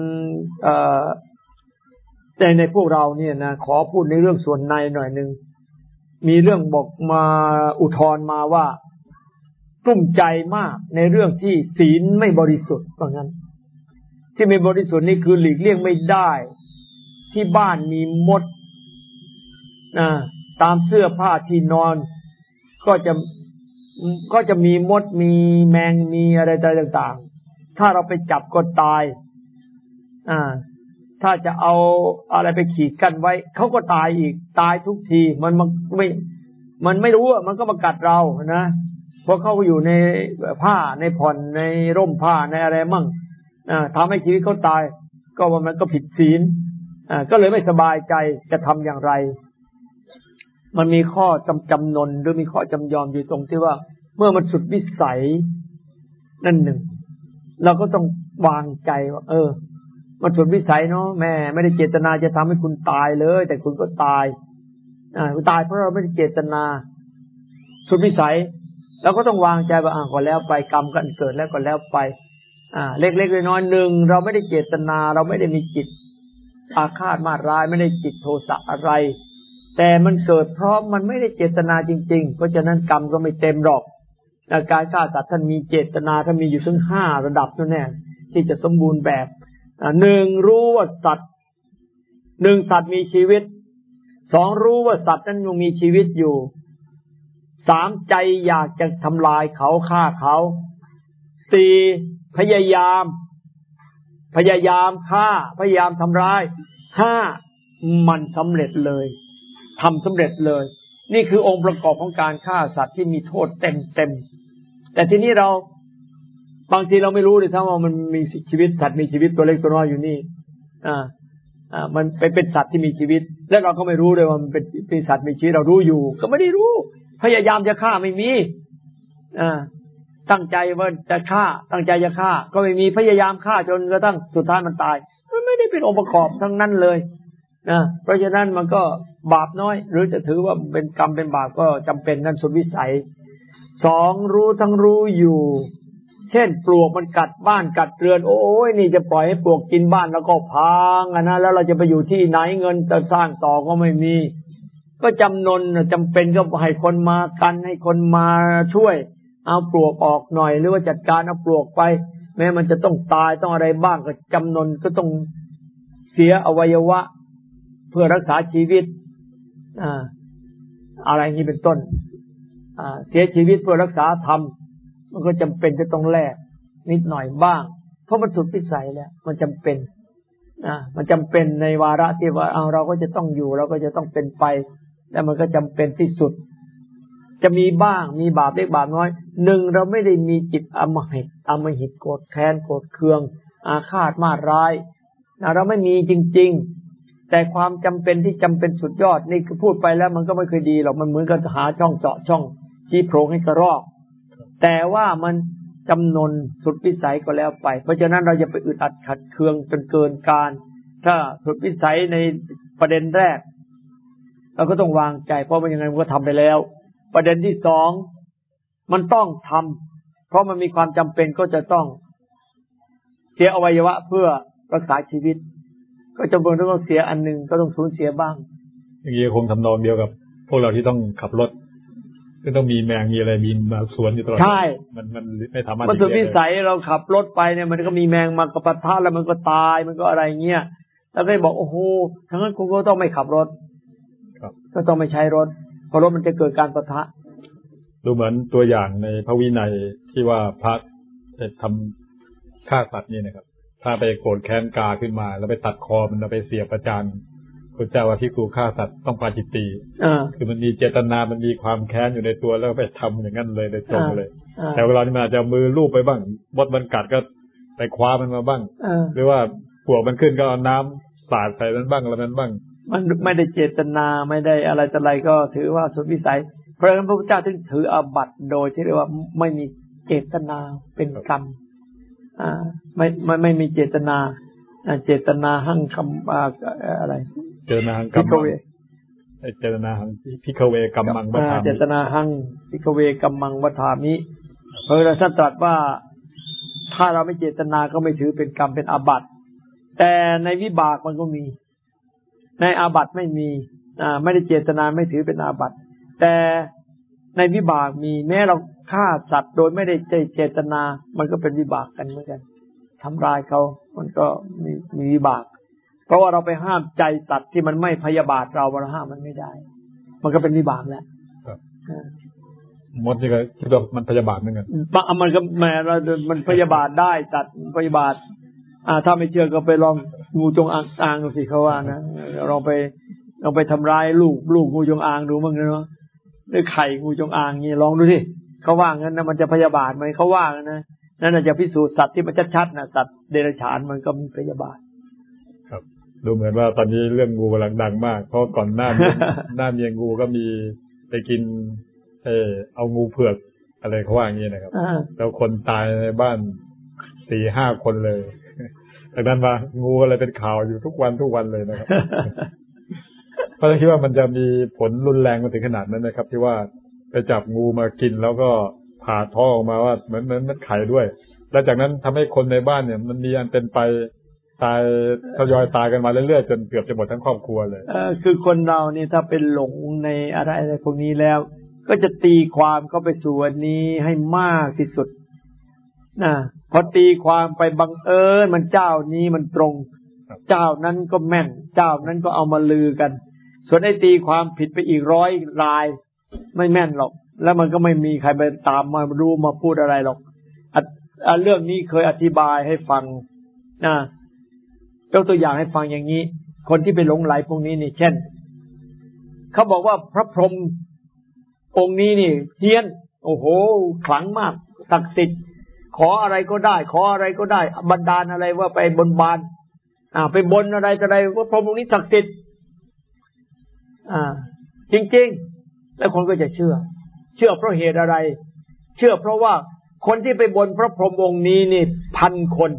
ในพวกเราเนี่ยนะขอพูดในเรื่องส่วนในหน่อยนึงมีเรื่องบอกมาอุทธรณ์มาว่ากลุ้มใจมากในเรื่องที่ศีลไม่บริสุทธิ์เพราะงั้นที่ไม่บริสุทธิ์นี่คือหลีกเลี่ยงไม่ได้ที่บ้านมีมดตามเสื้อผ้าที่นอนก็จะมีมดมีแมงมีอะไรต่างๆถ้าเราไปจับก็ตายถ้าจะเอาอะไรไปขีดกันไว้เขาก็ตายอีกตายทุกทีมันไม่รู้มันก็มากัดเรานะเพราะเขาอยู่ในผ้าในผ่อนในร่มผ้าในอะไรมั่งทำให้ชีวิตเขาตายก็ว่ามันก็ผิดศีลก็เลยไม่สบายใจจะทำอย่างไรมันมีข้อจำนนหรือมีข้อจำยอมอยู่ตรงที่ว่าเมื่อมันสุดวิสัยนั่นหนึ่งเราก็ต้องวางใจว่ามันสุดวิสัยเนาะแม่ไม่ได้เจตนาจะทำให้คุณตายเลยแต่คุณก็ตายคุณตายเพราะเราไม่ได้เจตนาสุดวิสัยเราก็ต้องวางใจว่าก็แล้วไปกรรมกันเกิดแล้วก็แล้วไปเล็กๆน้อยๆหนึ่งเราไม่ได้เจตนาเราไม่ได้มีจิตอาฆาตมาร้ายไม่ได้จิตโทสะอะไรแต่มันเกิดเพราะมันไม่ได้เจตนาจริงๆเพราะฉะนั้นกรรมก็ไม่เต็มหรอกการฆ่าสัตว์ท่านมีเจตนาท่านมีอยู่ถึง5ระดับนั่นแน่ที่จะสมบูรณ์แบบ1รู้ว่าสัตว์1สัตว์มีชีวิต2รู้ว่าสัตว์นั้นยังมีชีวิตอยู่3ใจอยากจะทำลายเขาฆ่าเขา4พยายามฆ่าพยายามทำร้าย5มันสำเร็จเลยทำสำเร็จเลยนี่คือองค์ประกอบของการฆ่าสัตว์ที่มีโทษเต็มแต่ทีนี้เราบางทีเราไม่รู้เลยว่ามันมีชีวิตสัตว์มีชีวิตตัวเล็กตัวน้อยอยู่นี่มันเป็นสัตว์ที่มีชีวิตและเราก็ไม่รู้เลยว่ามันเป็นสัตว์มีชีวิตเรารู้อยู่ก็ไม่ได้รู้พยายามจะฆ่าไม่มีตั้งใจว่าจะฆ่าตั้งใจจะฆ่าก็ไม่มีพยายามฆ่าจนกระทั่งสุดท้ายมันตายมันไม่ได้เป็นองค์ประกอบทั้งนั้นเลยเพราะฉะนั้นมันก็บาปน้อยหรือจะถือว่าเป็นกรรมเป็นบาปก็จำเป็นนั่นสุดวิสัย2รู้ทั้งรู้อยู่เช่นปลวกมันกัดบ้านกัดเรือนโอ้ยนี่จะปล่อยให้ปลวกกินบ้านแล้วก็พังแล้วเราจะไปอยู่ที่ไหนเงินจะสร้างต่อก็ไม่มีก็จำเป็นก็ให้คนมากันให้คนมาช่วยเอาปลวกออกหน่อยหรือว่าจัดการเอาปลวกไปแม้มันจะต้องตายต้องอะไรบ้างก็จำนนก็ต้องเสียอวัยวะเพื่อรักษาชีวิตอะไรนี้เป็นต้นเสียชีวิตเพื่อรักษาธรรมมันก็จำเป็นจะต้องแลกนิดหน่อยบ้างเพราะมันสุดวิสัยแล้วมันจำเป็นมันจำเป็นในวาระที่ว่าเราก็จะต้องอยู่เราก็จะต้องเป็นไปแล้วมันก็จำเป็นที่สุดจะมีบ้างมีบาปเล็กบาปน้อย1เราไม่ได้มีจิตอมหิตโกรธแค้นโกรธเคืองอาฆาตมาร้ายเราไม่มีจริงๆแต่ความจำเป็นที่จำเป็นสุดยอดนี่คือพูดไปแล้วมันก็ไม่เคยดีหรอกมันเหมือนกับหาช่องเจาะช่องชี้โพรงให้กระรอกแต่ว่ามันจำนนสุดวิสัยก็แล้วไปเพราะฉะนั้นเราอย่าไปอึดอัดขัดเคืองจนเกินการถ้าสุดวิสัยในประเด็นแรกเราก็ต้องวางใจเพราะมันยังไงมันก็ทำไปแล้วประเด็นที่2มันต้องทำเพราะมันมีความจำเป็นก็จะต้องเสียอวัยวะเพื่อรักษาชีวิตก็จำเป็นต้องเสียอันหนึ่งก็ต้องสูญเสียบ้างอย่างนี้คงทำนองเดียวกับพวกเราที่ต้องขับรถก็ต้องมีแมงมีอะไรบินมาสวนอยู่ตลอดใช่มันไม่สามารถมันสุดวิสัยเราขับรถไปเนี่ยมันก็มีแมงมากระปะทะแล้วมันก็ตายมันก็อะไรเงี้ยแล้วก็บอกโอ้โหทั้งนั้นคุณก็ต้องไม่ขับรถก็ต้องไม่ใช้รถเพราะรถมันจะเกิดการปะทะดูเหมือนตัวอย่างในพระวินัยที่ว่าพระจะทำฆ่าสัตว์นี่นะครับถ้าไปโกรธแค้นกาขึ้นมาแล้วไปตัดคอมันไปเสียประจานพระเจ้าว่าที่กูฆ่าสัตว์ต้องปาจิตตีคือมันมีเจตนามันมีความแค้นอยู่ในตัวแล้วไปทำอย่างนั้นเลยโดยตรงเลยแต่เวลานี้มันอาจจะมือลูบไปบ้างมดมันกัดก็ไปคว้ามันมาบ้างหรือว่าปวกมันขึ้นก็เอาน้ำสาดใส่มันบ้างอะไรมันบ้างมันไม่ได้เจตนาไม่ได้อะไรแต่อะไรก็ถือว่าสุดวิสัยเพราะฉะนั้นพระพุทธเจ้าถึงถืออาบัติโดยที่เรียกว่าไม่มีเจตนาเป็นกรรมไม่มีเจตนาเจตนาหั่งคำอะไรเจตนาหั่งกรรมเจตนาหั่งพิกเวกัมมังวัฏามิเจตนาหั่งพิกเวกัมมังวัฏามิพระพุทธเจ้าตรัสว่าถ้าเราไม่เจตนาก็ไม่ถือเป็นกรรมเป็นอาบัติแต่ในวิบากมันก็มีในอาบัติไม่มีไม่ได้เจตนาไม่ถือเป็นอาบัติแต่ในวิบากมีแม้เราฆ่าสัตว์โดยไม่ได้เจตนามันก็เป็นวิบากกันเหมือนกันทำร้ายเขามันก็มีวิบากเพราะว่าเราไปห้ามใจสัตว์ที่มันไม่พยาบาทเราห้ามมันไม่ได้มันก็เป็นวิบากแล้วมดนี่ก็คิดว่ามันพยาบาทเหมือนกันมันก็แม้มันพยาบาทได้สัตว์พยาบาทถ้าไม่เชื่อก็ไปลองงูจงอางดูสิเขาว่านะลองไปทำร้ายลูกงูจงอางดูมั่งเนาะหรือไข่งูจงอางนี่ลองดูสิเขาว่างั้นนะมันจะพยาบาทไหมเขาว่างั้นนะนั่นจะพิสูจน์สัตว์ที่มันชัดๆนะสัตว์เดรัจฉานมันก็มีพยาบาทครับดูเหมือนว่าตอนนี้เรื่องงูกำลังดังมากเพราะก่อนหน้าเมียงูก็มีไปกินเอางูเผือกอะไรเขาว่าอย่างนี้นะครับแล้วคนตายในบ้าน 4-5 คนเลยดังนั้นว่างูอะไรเป็นข่าวอยู่ทุกวันเลยนะครับ เพราะฉะนั้นคิดว่ามันจะมีผลรุนแรงมาถึงขนาดนั้นนะครับที่ว่าไปจับงูมากินแล้วก็ผ่าท้องออกมาว่าเหมือนมันไข่ด้วยแล้วจากนั้นทำให้คนในบ้านเนี่ยมันมีอันเป็นไปตายทยอยตายกันมาเรื่อยๆจนเกือบจะหมดทั้งครอบครัวเลยคือคนเรานี่ถ้าเป็นหลงในอะไรพวกนี้แล้วก็จะตีความเข้าไปสู่อันนี้ให้มากที่สุดนะพอตีความไปบังเอิญมันเจ้านี้มันตรงเจ้านั้นก็แม่นเจ้านั้นก็เอามาลือกันส่วนไอ้ตีความผิดไปอีก100 รายไม่แม่นหรอกแล้วมันก็ไม่มีใครไปตามมารู้มาพูดอะไรหรอกเรื่องนี้เคยอธิบายให้ฟังนะยกตัวอย่างให้ฟังอย่างนี้คนที่ไปหลงไหลพวกนี้นี่เช่นเขาบอกว่าพระพรหมองค์นี้นี่เฮี้ยนโอ้โหขลังมากศักดิ์สิทธิ์ขออะไรก็ได้ขออะไรก็ได้บันดาลอะไรว่าไปบนบานไปบนอะไรก็ได้ว่าพรหมองค์นี้ศักดิ์สิทธิ์จริงๆแล้วคนก็จะเชื่อเพราะเหตุอะไรเชื่อเพราะว่าคนที่ไปบนพระพรหมองค์นี้นี่ 1,000 คน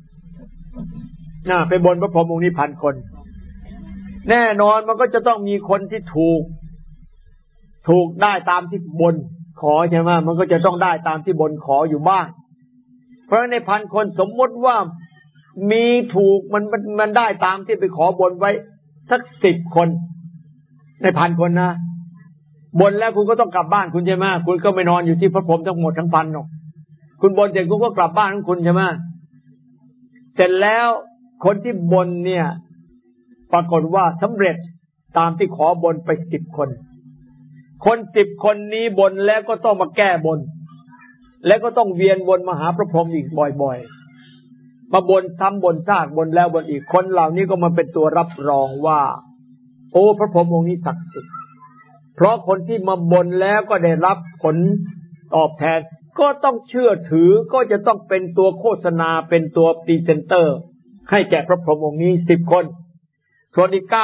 ไปบนพระพรหมองค์นี้ 1,000 คนแน่นอนมันก็จะต้องมีคนที่ถูกได้ตามที่บนขอใช่ไหมมันก็จะต้องได้ตามที่บนขออยู่บ้างเพราะใน 1,000 คนสมมติว่ามีถูกมันได้ตามที่ไปขอบนไว้สัก10 คนใน 1,000 คนนะบนแล้วคุณก็ต้องกลับบ้านคุณใช่ไหมคุณก็ไม่นอนอยู่ที่พระพรหมทั้งหมดทั้ง 1,000 หรอกคุณบนเสร็จคุณก็กลับบ้านของคุณใช่ไหมเสร็จแล้วคนที่บนเนี่ยปรากฏว่าสำเร็จตามที่ขอบนไป10 คน10 คนนี้บนแล้วก็ต้องมาแก้บนแล้วก็ต้องเวียนวนมาหาพระพรหมอีกบ่อยๆมาบนซ้ำบนซากบนแล้วบนอีกคนเหล่านี้ก็มาเป็นตัวรับรองว่าโอ้พระพรหมองค์นี้ศักดิ์สิทธิ์เพราะคนที่มาบนแล้วก็ได้รับผลตอบแทนก็ต้องเชื่อถือก็จะต้องเป็นตัวโฆษณาเป็นตัวพรีเซนเตอร์ให้แก่พระพรหมองค์นี้10 คนส่วนอีก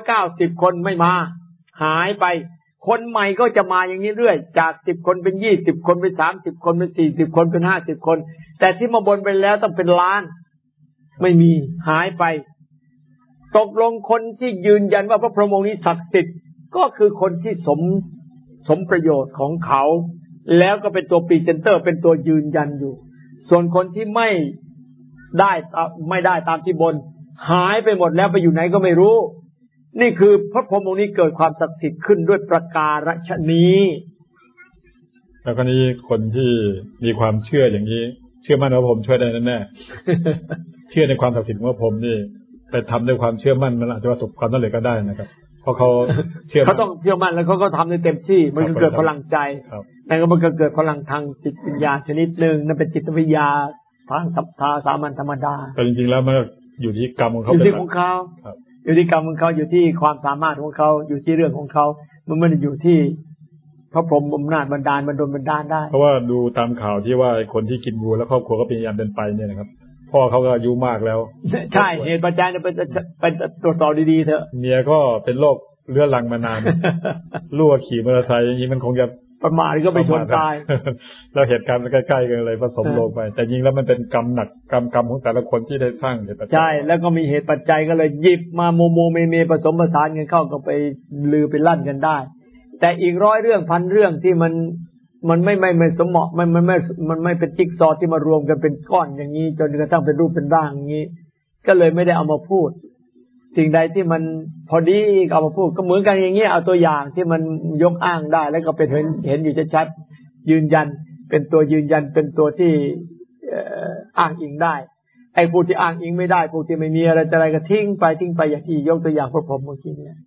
990 คนไม่มาหายไปคนใหม่ก็จะมาอย่างนี้เรื่อยจาก10 คนเป็น20 คนเป็น30 คนเป็น40 คนเป็น50 คนแต่ที่มาบนไปแล้วต้องเป็นล้านไม่มีหายไปตกลงคนที่ยืนยันว่าพระพรหมองค์นี้ศักดิ์สิทธิ์ก็คือคนที่สมประโยชน์ของเขาแล้วก็เป็นตัวพรีเซนเตอร์เป็นตัวยืนยันอยู่ส่วนคนที่ไม่ได้ตามที่บนหายไปหมดแล้วไปอยู่ไหนก็ไม่รู้นี่คือพระพรหมองค์นี้เกิดความศักดิ์สิทธิ์ขึ้นด้วยประการฉนี้แล้วก็นี้คนที่มีความเชื่ออย่างนี้เชื่อมั่นว่าผมช่วยได้แน่ๆเชื่อในความศักดิ์สิทธิ์ของพระพรหมนี่ไปทำด้วยความเชื่อมั่นมันอาจจะประสบความสำเร็จก็ได้นะครับเพราะเขาเชื่อเขาต้องเชื่อมั่นแล้วเขาก็ทำในเต็มที่มันก็เกิดพลังใจนั่นก็มันก็เกิดพลังทางจิตวิญญาณชนิดหนึ่งนั่นเป็นจิตวิทยาทางสัพพะสามัญธรรมดาแต่จริงๆแล้วมันอยู่ที่กรรมของเขาอยู่ที่ของเขาอยู่ที่กรรมของเขาอยู่ที่ความสามารถของเขาอยู่ที่เรื่องของเขามันไม่ได้อยู่ที่พระพรหมอำนาจบันดาลบันดลบันดาลได้เพราะว่าดูตามข่าวที่ว่าคนที่กินวัวแล้วครอบครัวก็พยายามเดินไปเนี่ยนะครับพ่อเขาก็อายุมากแล้วใช่เหตุปัจจัยเนี่ยเป็นตรวจสอบดีๆเถอะเมียก็เป็นโรคเรื้อรังมานานลูกขี่มอเตอร์ไซค์อย่างนี้มันคงจะประมาทก็ไปชนตายแล้วเหตุการณ์มันใกล้ๆกันเลยผสมลงไปแต่จริงแล้วมันเป็นกรรมหนักกรรมของแต่ละคนที่ได้สร้างเหตุปัจจัยใช่แล้วก็มีเหตุปัจจัยก็เลยหยิบมาโมเมผสมผสานกันเข้าก็ไปลือไปลั่นกันได้แต่อีก100 เรื่องพันเรื่องที่มันไม่สมเหมาะมันไม่เป็นจิ๊กซอว์ที่มารวมกันเป็นก้อนอย่างนี้จนกระทั่งเป็นรูปเป็นร่างอย่างนี้ก็เลยไม่ได้เอามาพูดสิ่งใดที่มันพอดีเอามาพูดก็เหมือนกันอย่างนี้เอาตัวอย่างที่มันยกอ้างได้แล้วก็เป็นเห็นอยู่ชัดๆยืนยันเป็นตัวยืนยันเป็นตัวที่อ้างอิงได้ไอ้ผู้ที่อ้างอิงไม่ได้ผู้ที่ไม่มีอะไรก็ทิ้งไปอย่างที่ยกตัวอย่างพระพรหมเมื่อกี้เนี่ย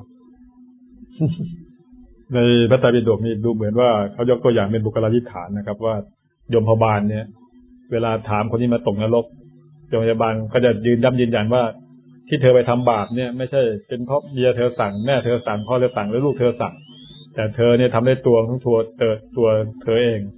ในพระไตรปิฎกนี่ดูเหมือนว่าเขายกตัวอย่างเป็นบุคลาธิฐานนะครับว่ายมพบาลเนี่ยเวลาถามคนที่มาตกนรกยมพบาลก็จะยืนยันว่าที่เธอไปทำบาปเนี่ยไม่ใช่เป็นเพราะเมียเธอสั่งแม่เธอสั่งพ่อเธอสั่งหรือลูกเธอสั่งแต่เธอเนี่ยทำได้ตัวของตัวเธอเอง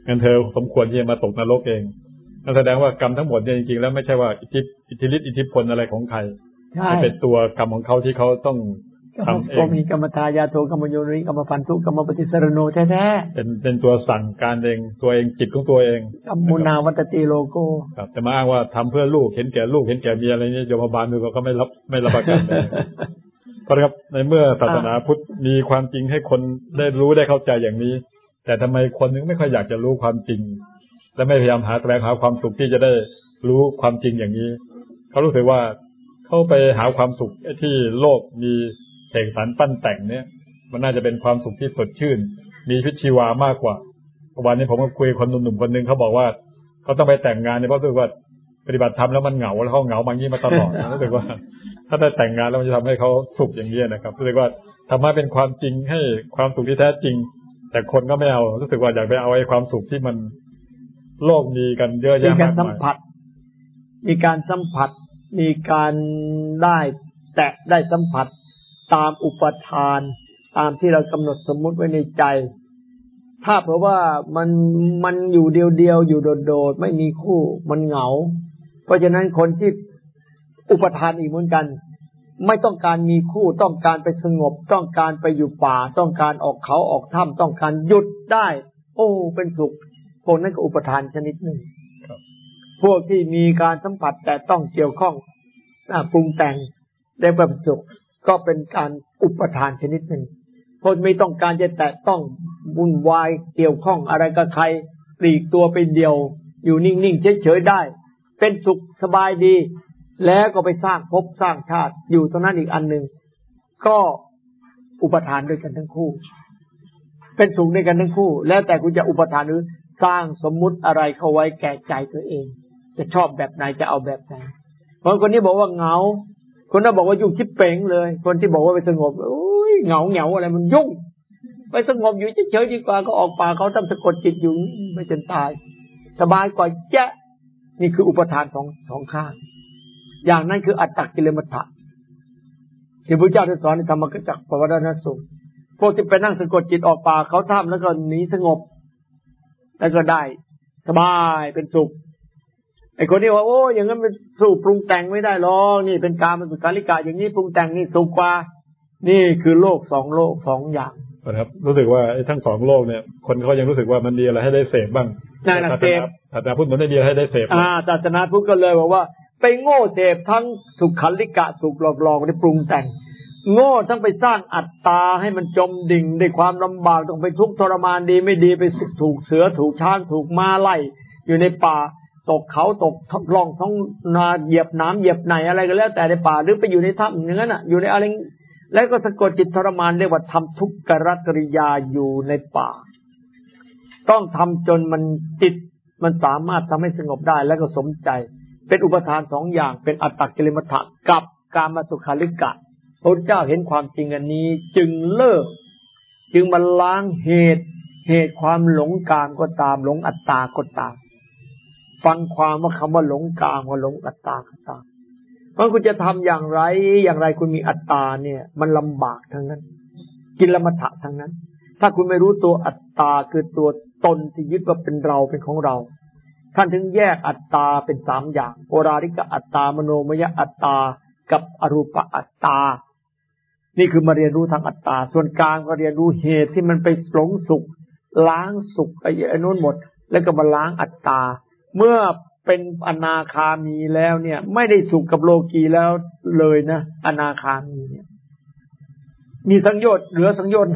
งั้นเธอสมควรที่จะมาตกนรกเองนั่นแสดงว่ากรรมทั้งหมดเนี่ยจริงๆแล้วไม่ใช่ว่าอิทธิฤทธิ์อิทธิพลอะไรของใครเป็นตัวกรรมของเขาที่เขาต้องทำเองมีกรรมทายาโทกรรมโยนิกรรมพันธุกรรมปฏิสรโนแท้ๆเป็นตัวสั่งการเองตัวเองจิตของตัวเองกัมมุนาวัตติโลโกครับแต่มาอ้างว่าทำเพื่อลูกเห็นแก่ลูกเห็นแก่เมียอะไรนี้โยมบาลดูก็ไม่รับประกันเลยเพราะครับในเมื่อศาสนาพุทธมีความจริงให้คนได้รู้ได้เข้าใจอย่างนี้แต่ทำไมคนนึงไม่ค่อยอยากจะรู้ความจริงและไม่พยายามแสวงหาความสุขที่จะได้รู้ความจริงอย่างนี้เขารู้สึกว่าเขาไปหาความสุขที่โลกมีเสกสรรปั้นแต่งเนี่ยมันน่าจะเป็นความสุขที่สดชื่นมีชีวิตชีวามากกว่าวันนี้ผมก็คุยคนหนุ่มๆคนนึงเขาบอกว่าเขาต้องไปแต่งงานเนี่ยเพราะรู้สึกว่าปฏิบัติธรรมแล้วมันเหงาแล้วเขาเหงามางี้มาตลอดรู้สึกว่าถ้าได้แต่งงานแล้วมันจะทำให้เขาสุขอย่างนี้นะครับรู้สึกว่าธรรมะเป็นความจริงให้ความสุขที่แท้จริงแต่คนก็ไม่เอารู้สึกว่าอยากไปเอาไอ้ความสุขที่มันโลกมีกันเยอะแยะมากมายมีการสัมผัสมีการได้แตะได้สัมผัสตามอุปทานตามที่เรากำหนดสมมุติไว้ในใจถ้าเผื่อว่ามันอยู่เดียวๆอยู่โดดๆไม่มีคู่มันเหงาเพราะฉะนั้นคนที่อุปทานอีกเหมือนกันไม่ต้องการมีคู่ต้องการไปสงบต้องการไปอยู่ป่าต้องการออกเขาออกถ้ำต้องการหยุดได้โอ้เป็นสุขพวกนั้นก็อุปทานชนิดหนึ่งพวกที่มีการสัมผัสแต่ต้องเกี่ยวข้องปรุงแต่งได้แบบสุขก็เป็นการอุปทานชนิดหนึ่งพวกไม่ต้องการจะแตะต้องวุ่นวายเกี่ยวข้องอะไรกับใครปลีกตัวไปเดียวอยู่นิ่งๆเฉยๆได้เป็นสุขสบายดีแล้วก็ไปสร้างภพสร้างชาติอยู่ตรงนั้นอีกอันหนึ่งก็อุปทานด้วยกันทั้งคู่เป็นสุขด้วยกันทั้งคู่แล้วแต่คุณจะอุปทานหรือสร้างสมมุติอะไรเข้าไว้แก่ใจตัวเองจะชอบแบบไหนจะเอาแบบไหนบางคนนี้บอกว่าเหงาคนนั้นบอกว่ายุ่งชิบเป่งเลยคนที่บอกว่าไปสงบเหงาอะไรมันยุ่งไปสงบอยู่เฉยๆดีกว่าก็ออกป่าเขาทำสะกดจิตอยู่ไม่จนตายสบายกว่าแยะนี่คืออุปทานสองข้างอย่างนั้นคืออัตตกิลมัฏฐะที่พระเจ้าได้สอนในธรรมจักรปวัตนสูตรพวกที่ไปนั่งสะกดจิตออกป่าเขาทำแล้วก็หนีสงบแล้วก็ได้สบายเป็นสุขไอ้คนที่ว่าโอ้อย่างนั้นมันสู้ปรุงแต่งไม่ได้หรอกนี่เป็นกามสุขาริกะอย่างนี้ปรุงแต่งนี่สุขกว่านี่คือโลกสองอย่างครับรู้สึกว่าไอ้ทั้งสองโลกเนี่ยคนเขายังรู้สึกว่ามันดีอะไรให้ได้เสพบ้างศาสนาพุทธมันได้ดีให้ได้เสพศาสนาพุทธก็เลยบอกว่าไปโง่เสพทั้งสุขัลลิกะสุขหลอกๆได้ปรุงแต่งโง่ทั้งไปสร้างอัตตาให้มันจมดิ่งด้วยความลำบากต้องไปทุกข์ทรมานดีไม่ดีไปถูกเสือถูกช้างถูกม้าไล่อยู่ในป่าตกเขาตกร่องท้องนาเหยียบน้ำเหยียบไหนอะไรก็แล้วแต่ในป่าหรือไปอยู่ในถ้ำอย่างนั้นอยู่ในอะไรแล้วก็สะกดจิตทรมานเรียกว่าทำทุกขกริยาอยู่ในป่าต้องทำจนมันจิตมันสามารถทำให้สงบได้แล้วก็สมใจเป็นอุปทานสองอย่างเป็นอัตตกิลมัฏฐะกับกามสุขาริกะพระเจ้าเห็นความจริงอันนี้จึงเลิกจึงมาล้างเหตุความหลงกามก็ตามหลงอัตตาก็ตามฟังความว่าคำว่าหลงกามว่าหลงอัตตาก็ตามเพราะคุณจะทำอย่างไรคุณมีอัตตาเนี่ยมันลำบากทั้งนั้นกิลมัฏฐะทั้งนั้นถ้าคุณไม่รู้ตัวอัตตาคือตัวตนที่ยึดว่าเป็นเราเป็นของเราท่านถึงแยกอัตตาเป็นสามอย่างโอราริกะอัตตามโนมยอัตตากับอรูปอัตตานี่คือมาเรียนรู้ทางอัตตาส่วนกลางก็เรียนรู้เหตุที่มันไปหลงสุขล้างสุขไอ้นู้นหมดแล้วก็มาล้างอัตตาเมื่อเป็นอนาคามีแล้วเนี่ยไม่ได้สุขกับโลกีแล้วเลยนะอนาคามีเนี่ยมีสังโยชน์เหลือสังโยชน์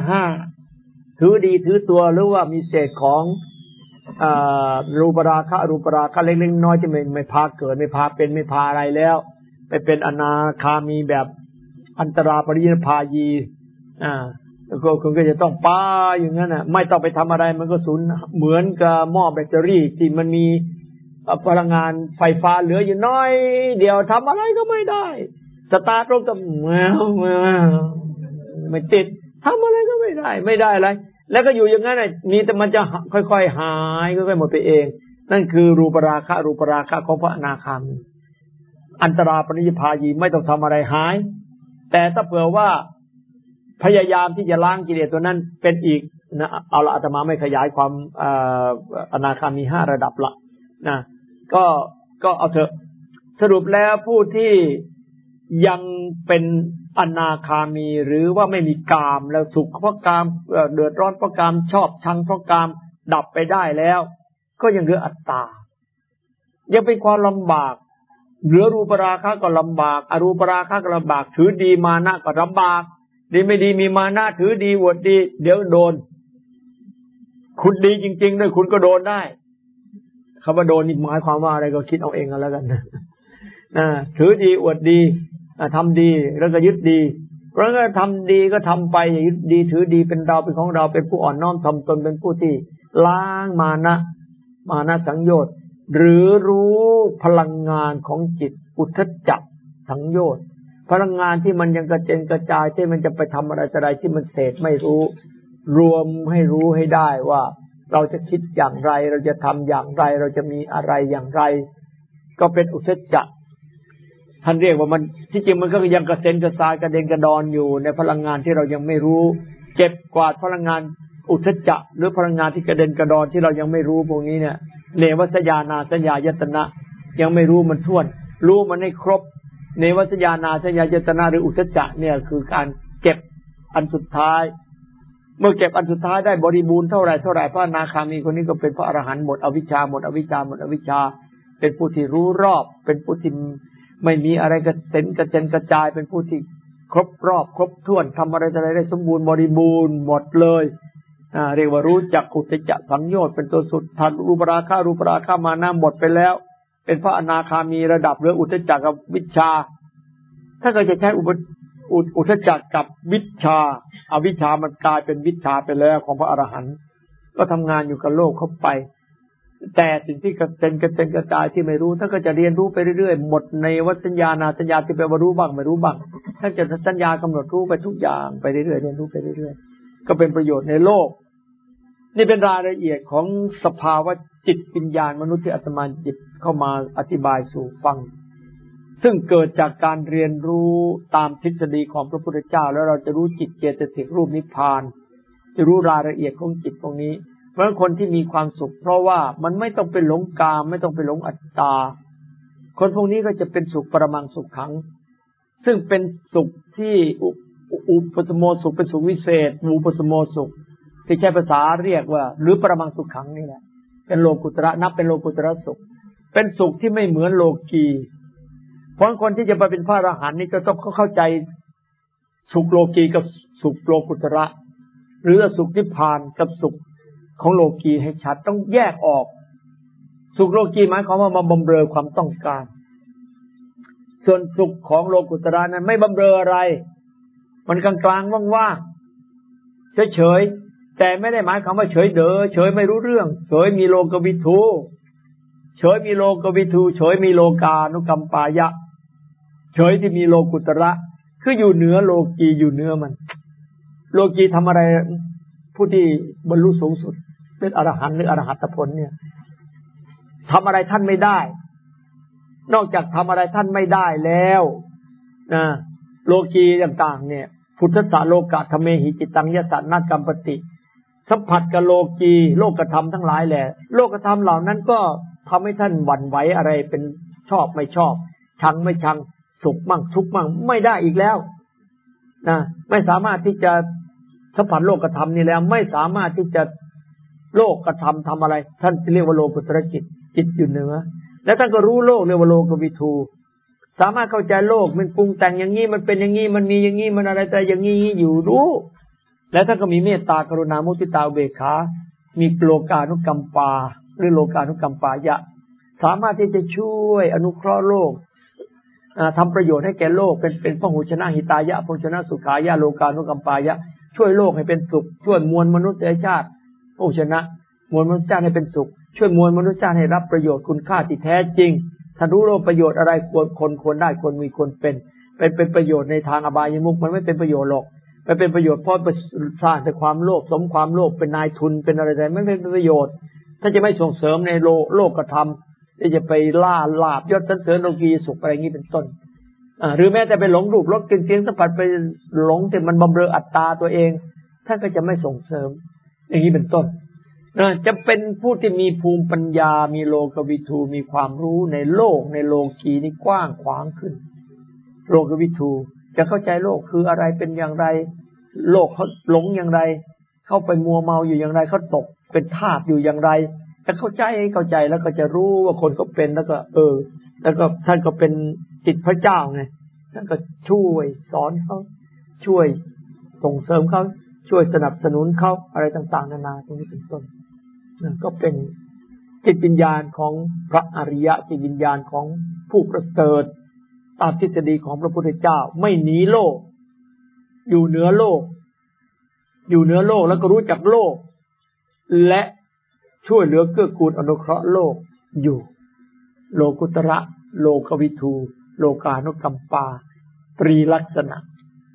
5ถือดีถือตัวหรือว่ามีเศษของรูปราคะอรูปราคะเล็กๆน้อยๆที่ไม่พาเกิดไม่พาเป็นไม่พาอะไรแล้วไปเป็นอนาคามีแบบอันตราปริยพายีแล้วก็คุณก็จะต้องป้าอย่างนั้นน่ะไม่ต้องไปทำอะไรมันก็สูญเหมือนกับหม้อแบตเตอรี่ที่มันมีพลังงานไฟฟ้าเหลืออยู่น้อยเดียวทำอะไรก็ไม่ได้สตาร์ทรถก็ไม่ติดทำอะไรก็ไม่ได้อะไรแล้วก็อยู่อย่างนั้นน่ะมีแต่มันจะค่อยๆหายค่อยๆหมดไปเองนั่นคือรูปราคะของพระอนาคามีอันตราปริยพายีไม่ต้องทำอะไรหายแต่ถ้าเผื่อว่าพยายามที่จะล้างกิเลสตัวนั้นเป็นอีกนะเอาละอาตมาไม่ขยายความอนาคามี5ระดับละนะก็เอาเถอะสรุปแล้วผู้ที่ยังเป็นอนาคามีหรือว่าไม่มีกามแล้วสุขเพราะกามเดือดร้อนเพราะกามชอบชังเพราะกามดับไปได้แล้วก็ยังเหลืออัตตายังเป็นความลำบากเหลือรูปราคะก็ลำบากอรูปราคะก็ลำบากถือดีมานะก็ลำบากดีไม่ดีมีมานะถือดีอวดดีเดี๋ยวโดนคุณดีจริงๆด้วยคุณก็โดนได้คำว่าโดนนี่หมายความว่าอะไรก็คิดเอาเองกันแล้วกันนะถือดีอวดดีทำดีแล้วก็ยึดดีเพราะงั้นทำดีก็ทำไปยึดดีถือดีเป็นเราเป็นของเราเป็นผู้อ่อนน้อมถ่อมตนเป็นผู้ที่ล้างมานะสังโยชน์หรือรู้พลังงานของจิตอุทธัจจะสังโยชน์พลังงานที่มันยังกระเจนกระจายที่มันจะไปทำอะไรที่มันเสกไม่รู้รวมให้รู้ให้ได้ว่าเราจะคิดอย่างไรเราจะทำอย่างไรเราจะมีอะไรอย่างไรก็เป็นอุทธัจจะท่านเรียกว่ามันที่จริงมันก็ยังกระเซ็นกระซายกระเด็นกระดอนอยู่ในพลังงานที่เรายังไม่รู้เก็บกวาดพลังงานอุทธัจจะหรือพลังงานที่กระเด็นกระดอนที่เรายังไม่รู้พวกนี้เนี่ยเนวสัญญานาสัญญายตนะยังไม่รู้มันถ้วนรู้มันให้ครบเนวสัญญานาสัญญายตนะหรืออุทธัจจะเนี่ยคือการเก็บอันสุดท้ายเมื่อเก็บอันสุดท้ายได้บริบูรณ์เท่าไหร่พระอนาคามีคนนี้ก็เป็นพระอรหันต์หมดอวิชชาเป็นผู้ที่รู้รอบเป็นผู้ที่ไม่มีอะไรกระเซ็นกระเจนกระจายเป็นผู้ที่ครบรอบครบถ้วนทำอะไรได้สมบูรณ์บริบูรณ์หมดเลยเรียกว่ารู้จักอุทธัจจะสังโยชน์เป็นตัวสุดทันรูปราคะมานะหมดไปแล้วเป็นพระอนาคามีระดับเหลืออุทธัจจะกับวิชชาถ้าเกิดจะใช้อุทธัจจะกับวิชชาอวิชชามันกลายเป็นวิชชาไปแล้วของพระอรหันต์ก็ทำงานอยู่กับโลกเข้าไปแต่สิ่งที่กระเซ็นกระจายที่ไม่รู้ท่านก็จะเรียนรู้ไปเรื่อยๆหมดในวัฏสัญญานาสัญญาที่แปลว่ารู้บ้างไม่รู้บ้างท่านจะสัญญากำหนดรู้ไปทุกอย่างไปเรื่อยๆเรียนรู้ไปเรื่อยๆก็เป็นประโยชน์ในโลกนี่เป็นรายละเอียดของสภาวะจิตวิญญาณมนุษย์ที่อาตมาหยิบเข้ามาอธิบายสู่ฟังซึ่งเกิดจากการเรียนรู้ตามทฤษฎีของพระพุทธเจ้าแล้วเราจะรู้จิตเจตสิกรูปนิพพานจะรู้รายละเอียดของจิตตรงนี้เพราะคนที่มีความสุขเพราะว่ามันไม่ต้องไปหลงกามไม่ต้องไปหลงอัตตาคนพวกนี้ก็จะเป็นสุขปรมังสุขขังซึ่งเป็นสุขที่อุปสมโมสุขเป็นสุขวิเศษอุปสมโมสุขที่ใช้ภาษาเรียกว่าหรือปรมังสุขขังนี่แหละเป็นโลกุตระนับเป็นโลกุตระสุขเป็นสุขที่ไม่เหมือนโลกีเพราะคนที่จะไปเป็นพระอรหันต์นี่ก็ต้องเข้าใจสุขโลกีกับสุขโลกุตระหรือสุขนิพพานกับสุขของโลกีให้ชัดต้องแยกออกสุขโลกีหมายความว่ามาบำเรอความต้องการส่วนสุขของโลกุตระนั้นไม่บำเรออะไรมันกลางๆว่างๆเฉยๆแต่ไม่ได้หมายความว่าเฉยเด้อเฉยไม่รู้เรื่องเฉยมีโลกวิทูเฉยมีโลกวิทูเฉยมีโลกานุกัมปายะเฉยที่มีโลกุตระคืออยู่เหนือโลกีอยู่เหนือมันโลกีทำอะไรผู้ที่บรรลุสูงสุดเป็นอรหันต์หรืออรหัตผลเนี่ยทำอะไรท่านไม่ได้นอกจากทำอะไรท่านไม่ได้แล้วนะโลกีต่างๆเนี่ยพุทธะโลกะธรรมเมหิจิตังยสันนากัมปติสัมผัสกับโลกีโลกธรรมทั้งหลายแหละโลกธรรมเหล่านั้นก็ทำให้ท่านหวั่นไหวอะไรเป็นชอบไม่ชอบชังไม่ชังสุขมั่งทุกข์มั่งไม่ได้อีกแล้วนะไม่สามารถที่จะสัมผัสโลกธรรมนี่แล้วไม่สามารถที่จะโลกธรรมทำอะไรท่านเรียกว่าโลกุตระจิตจิตอยู่เหนือแล้วท่านก็รู้โลกเรียกว่าโลกวิทูสามารถเข้าใจโลกมันปรุงแต่งอย่างนี้มันเป็นอย่างนี้มันมีอย่างนี้มันอะไรแต่อย่างนี้อยู่รู้แล้วท่านก็มีเมตตากรุณามุทิตาเบกขามีโลกานุกัมปาหรือโลกานุกัมปายะสามารถที่จะช่วยอนุเคราะห์โลกทำประโยชน์ให้แก่โลกเป็นพหุชนะหิตายะพหุชนะสุขายะโลกานุกัมปายะช่วยโลกให้เป็นสุขช่วยมวลมนุษยชาติพหุชนะมวลมนุษยชาติให้เป็นสุขช่วยมวลมนุษยชาติให้รับประโยชน์คุณค่าที่แท้จริงท่านรู้โลกประโยชน์อะไรควรได้ควรมีควรเป็นประโยชน์ในทางอบายมุขมันไม่เป็นประโยชน์หรอกมันเป็นประโยชน์เพราะสร้างแต่ความโลภสมความโลภเป็นนายทุนเป็นอะไรไม่เป็นประโยชน์ถ้าจะไม่ส่งเสริมในโลกธรรมที่จะไปล่าลาภยศสรรเสริญโลกีสุขอะไรอย่างนี้เป็นต้นหรือแม้แต่ไปหลงรูปรสกลิ่นเสียงสัมผัสไปหลงแต่มันบำเรออัตตาตัวเองท่านก็จะไม่ส่งเสริมอย่างนี้เป็นต้นจะเป็นผู้ที่มีภูมิปัญญามีโลกวิทูมีความรู้ในโลกในโลกีนี้กว้างขวางขึ้นโลกวิทูจะเข้าใจโลกคืออะไรเป็นอย่างไรโลกเขาหลงอย่างไรเข้าไปมัวเมาอยู่อย่างไรเขาตกเป็นทาสอยู่อย่างไรจะเข้าใจแล้วก็จะรู้ว่าคนเขาเป็นแล้วก็แล้วก็ท่านก็เป็นจิตพระเจ้าไงท่านก็ช่วยสอนเขาช่วยส่งเสริมเขาช่วยสนับสนุนเขาอะไรต่างๆนานาตรงนี้เป็นต้นก็เป็นจิตวิญญาณของพระอริยะจิตวิญญาณของผู้ประเสริฐตามทฤษฎีของพระพุทธเจ้าไม่หนีโลกอยู่เหนือโลกแล้วก็รู้จักโลกและช่วยเหลือเกื้อกูลอนุเคราะห์โลกอยู่โลกุตระโลกวิทูโลกานุกัมปาตรีลักษณะ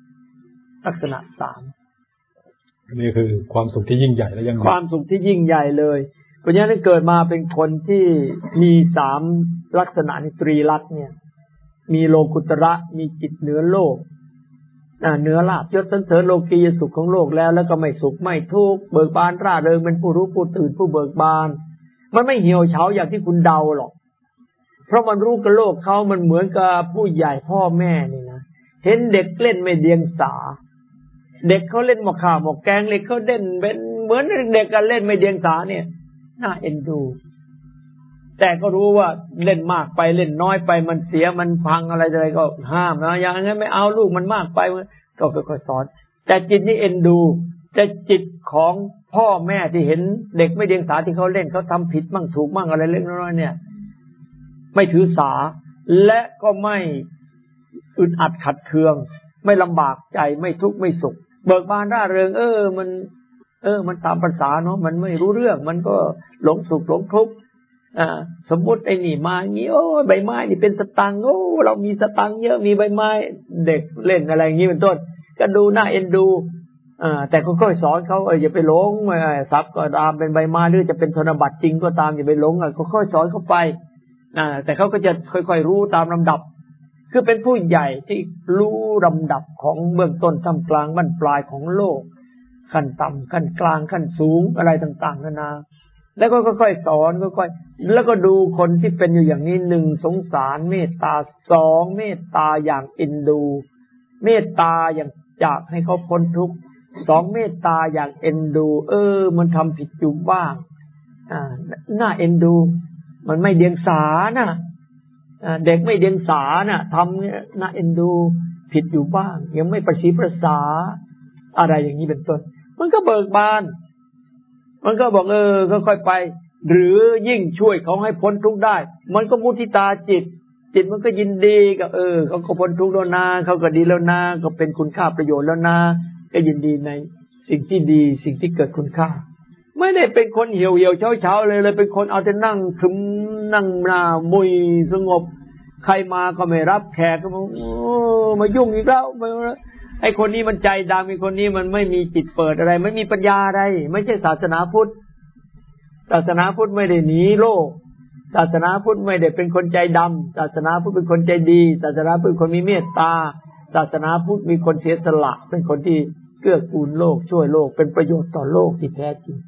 3 นี่คือความสุขที่ยิ่งใหญ่และยังความสุขที่ยิ่งใหญ่เลยเพราะฉะนั้นเกิดมาเป็นคนที่มี3ลักษณะนี้ตรีลักษณ์เนี่ยมีโลกุตระมีจิตเหนือโลกเหนือลาภยศสรรเสริญโลกียสุขของโลกแล้วก็ไม่สุขไม่ทุกข์เบิกบานร่าเริงเป็นผู้รู้ผู้ตื่นผู้เบิกบานมันไม่เหี่ยวเฉาอย่างที่คุณเดาหรอกเพราะมันรู้กับโลกเขามันเหมือนกับผู้ใหญ่พ่อแม่นี่นะเห็นเด็กเล่นไม่เดียงสาเด็กเขาเล่นหมกข่าหมกแกงเด็กเขาเล่นเป็นเหมือนเด็กกันเล่นไม่เดียงสาเนี่ยน่าเอ็นดูแต่ก็รู้ว่าเล่นมากไปเล่นน้อยไปมันเสียมันพังอะไรก็ห้ามนะอย่างนั้นไม่เอาลูกมันมากไปก็ค่อยๆสอนแต่จิตนี่เอ็นดูแต่จิตของพ่อแม่ที่เห็นเด็กไม่เดียงสาที่เขาเล่นเขาทำผิดมั่งถูกมั่งอะไรเล็กน้อยเนี่ยไม่ถือสาและก็ไม่อึดอัดขัดเคืองไม่ลำบากใจไม่ทุกข์ไม่สุขเบิกบานร่าเริงมันตามภาษาเนาะมันไม่รู้เรื่องมันก็หลงสุขหลงทุกข์สมมติไอ้นี่มาอย่างนี้ใบไม้นี่เป็นสตังค์เรามีสตังค์เยอะมีใบไม้เด็กเล่นอะไรอย่างนี้เป็นต้นก็ดูน่าเอ็นดูแต่ก็ค่อยสอนเขาอย่าไปหลงทรัพย์ก็ตามเป็นใบไม้หรือจะเป็นธนบัตรจริงก็ตามอย่าไปหลงก็ค่อยสอนเขาไปแต่เขาก็จะค่อยๆรู้ตามลำดับคือเป็นผู้ใหญ่ที่รู้ลำดับของเบื้องต้นท่ามกลางบั้นปลายของโลกขั้นต่ำขั้นกลางขั้นสูงอะไรต่างๆนานาแล้วก็ค่อยๆสอนค่อยๆแล้วก็ดูคนที่เป็นอยู่อย่างนี้1สงสารเมตตา2เมตตาอย่างเอ็นดูเมตตาอย่างอยากให้เขาพ้นทุกข์2เมตตาอย่างเอ็นดูมันทำผิดอยู่บ้างน่าเอ็นดูมันไม่เดียงสานะเด็กไม่เดียงสานะทำน่าเอ็นดูผิดอยู่บ้างยังไม่ประสีประสาอะไรอย่างนี้เป็นต้นมันก็เบิกบานมันก็บอกค่อยๆไปหรือยิ่งช่วยเขาให้พ้นทุกข์ได้มันก็มุทิตาจิตมันก็ยินดีกับเขาก็พ้นทุกข์แล้วนะเขาก็ดีแล้วนะก็เป็นคุณค่าประโยชน์แล้วนะก็ยินดีในสิ่งที่ดีสิ่งที่เกิดคุณค่าไม่ได้เป็นคนเหี่ยวเช้าเลยเป็นคนเอาแต่นั่งคึมนั่งหน้ามุยสงบใครมาก็ไม่รับแขกก็มายุ่งอีกแล้วไอ้คนนี้มันใจดำไอ้คนนี้มันไม่มีจิตเปิดอะไรไม่มีปัญญาอะไรไม่ใช่ศาสนาพุทธไม่ได้หนีโลกศาสนาพุทธไม่ได้เป็นคนใจดำศาสนาพุทธเป็นคนใจดีศาสนาพุทธเป็นคนมีเมตตาศาสนาพุทธมีคนเสียสละเป็นคนที่เกื้อกูลโลกช่วยโลกเป็นประโยชน์ต่อโลกที่แท้จริง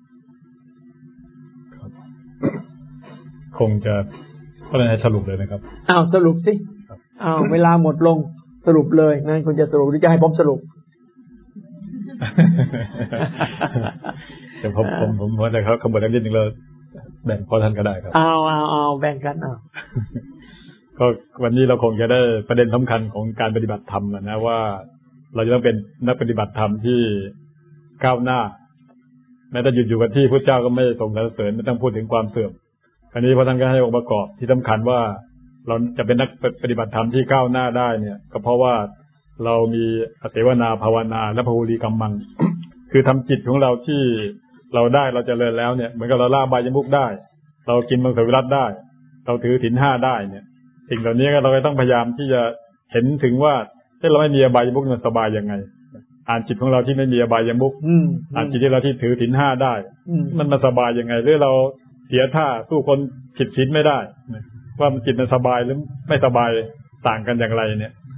คงจะก็เลยให้สรุปเลยนะครับสรุปสิเวลาหมดลงสรุปเลยงั้นคุณจะสรุปหรือจะให้ผมสรุปเดี๋ยวผมว่าแต่เขาขบวนนิดนึงเราแบ่งพอท่านก็ได้ครับเอาแบ่งกันก็วันนี้เราคงจะได้ประเด็นสำคัญของการปฏิบัติธรรมนะว่าเราจะต้องเป็นนักปฏิบัติธรรมที่ก้าวหน้าแม้แต่หยุดอยู่กับที่พระเจ้าก็ไม่ทรงสรรเสริญไม่ต้องพูดถึงความเสื่อมอันนี้พระท่านก็ให้องค์ประกอบที่สำคัญว่าเราจะเป็นนักปฏิบัติธรรมที่ก้าวหน้าได้เนี่ยก็เพราะว่าเรามีอเสวนาภาวนาและพหุลีกัมมัง คือทำจิตของเราที่เราได้เราเจริญแล้วเนี่ยเหมือนกับเราละอบายมุขได้เรากินมังสวิรัติได้เราถือศีล5ได้เนี่ยสิ่งเหล่านี้เราก็ต้องพยายามที่จะเห็นถึงว่าถ้าเราไม่มีอบายมุขมันสบายยังไงอ่านจิตของเราที่ไม่มีอบายมุขอ่านจิตที่เราที่ถือศีล5ได้มันสบายยังไงหรือเราเสียท่าสู้คนผิดศีลไม่ได้ว่ามันจิตมันสบายหรือไม่สบายต่างกันอย่างไรเนี่ย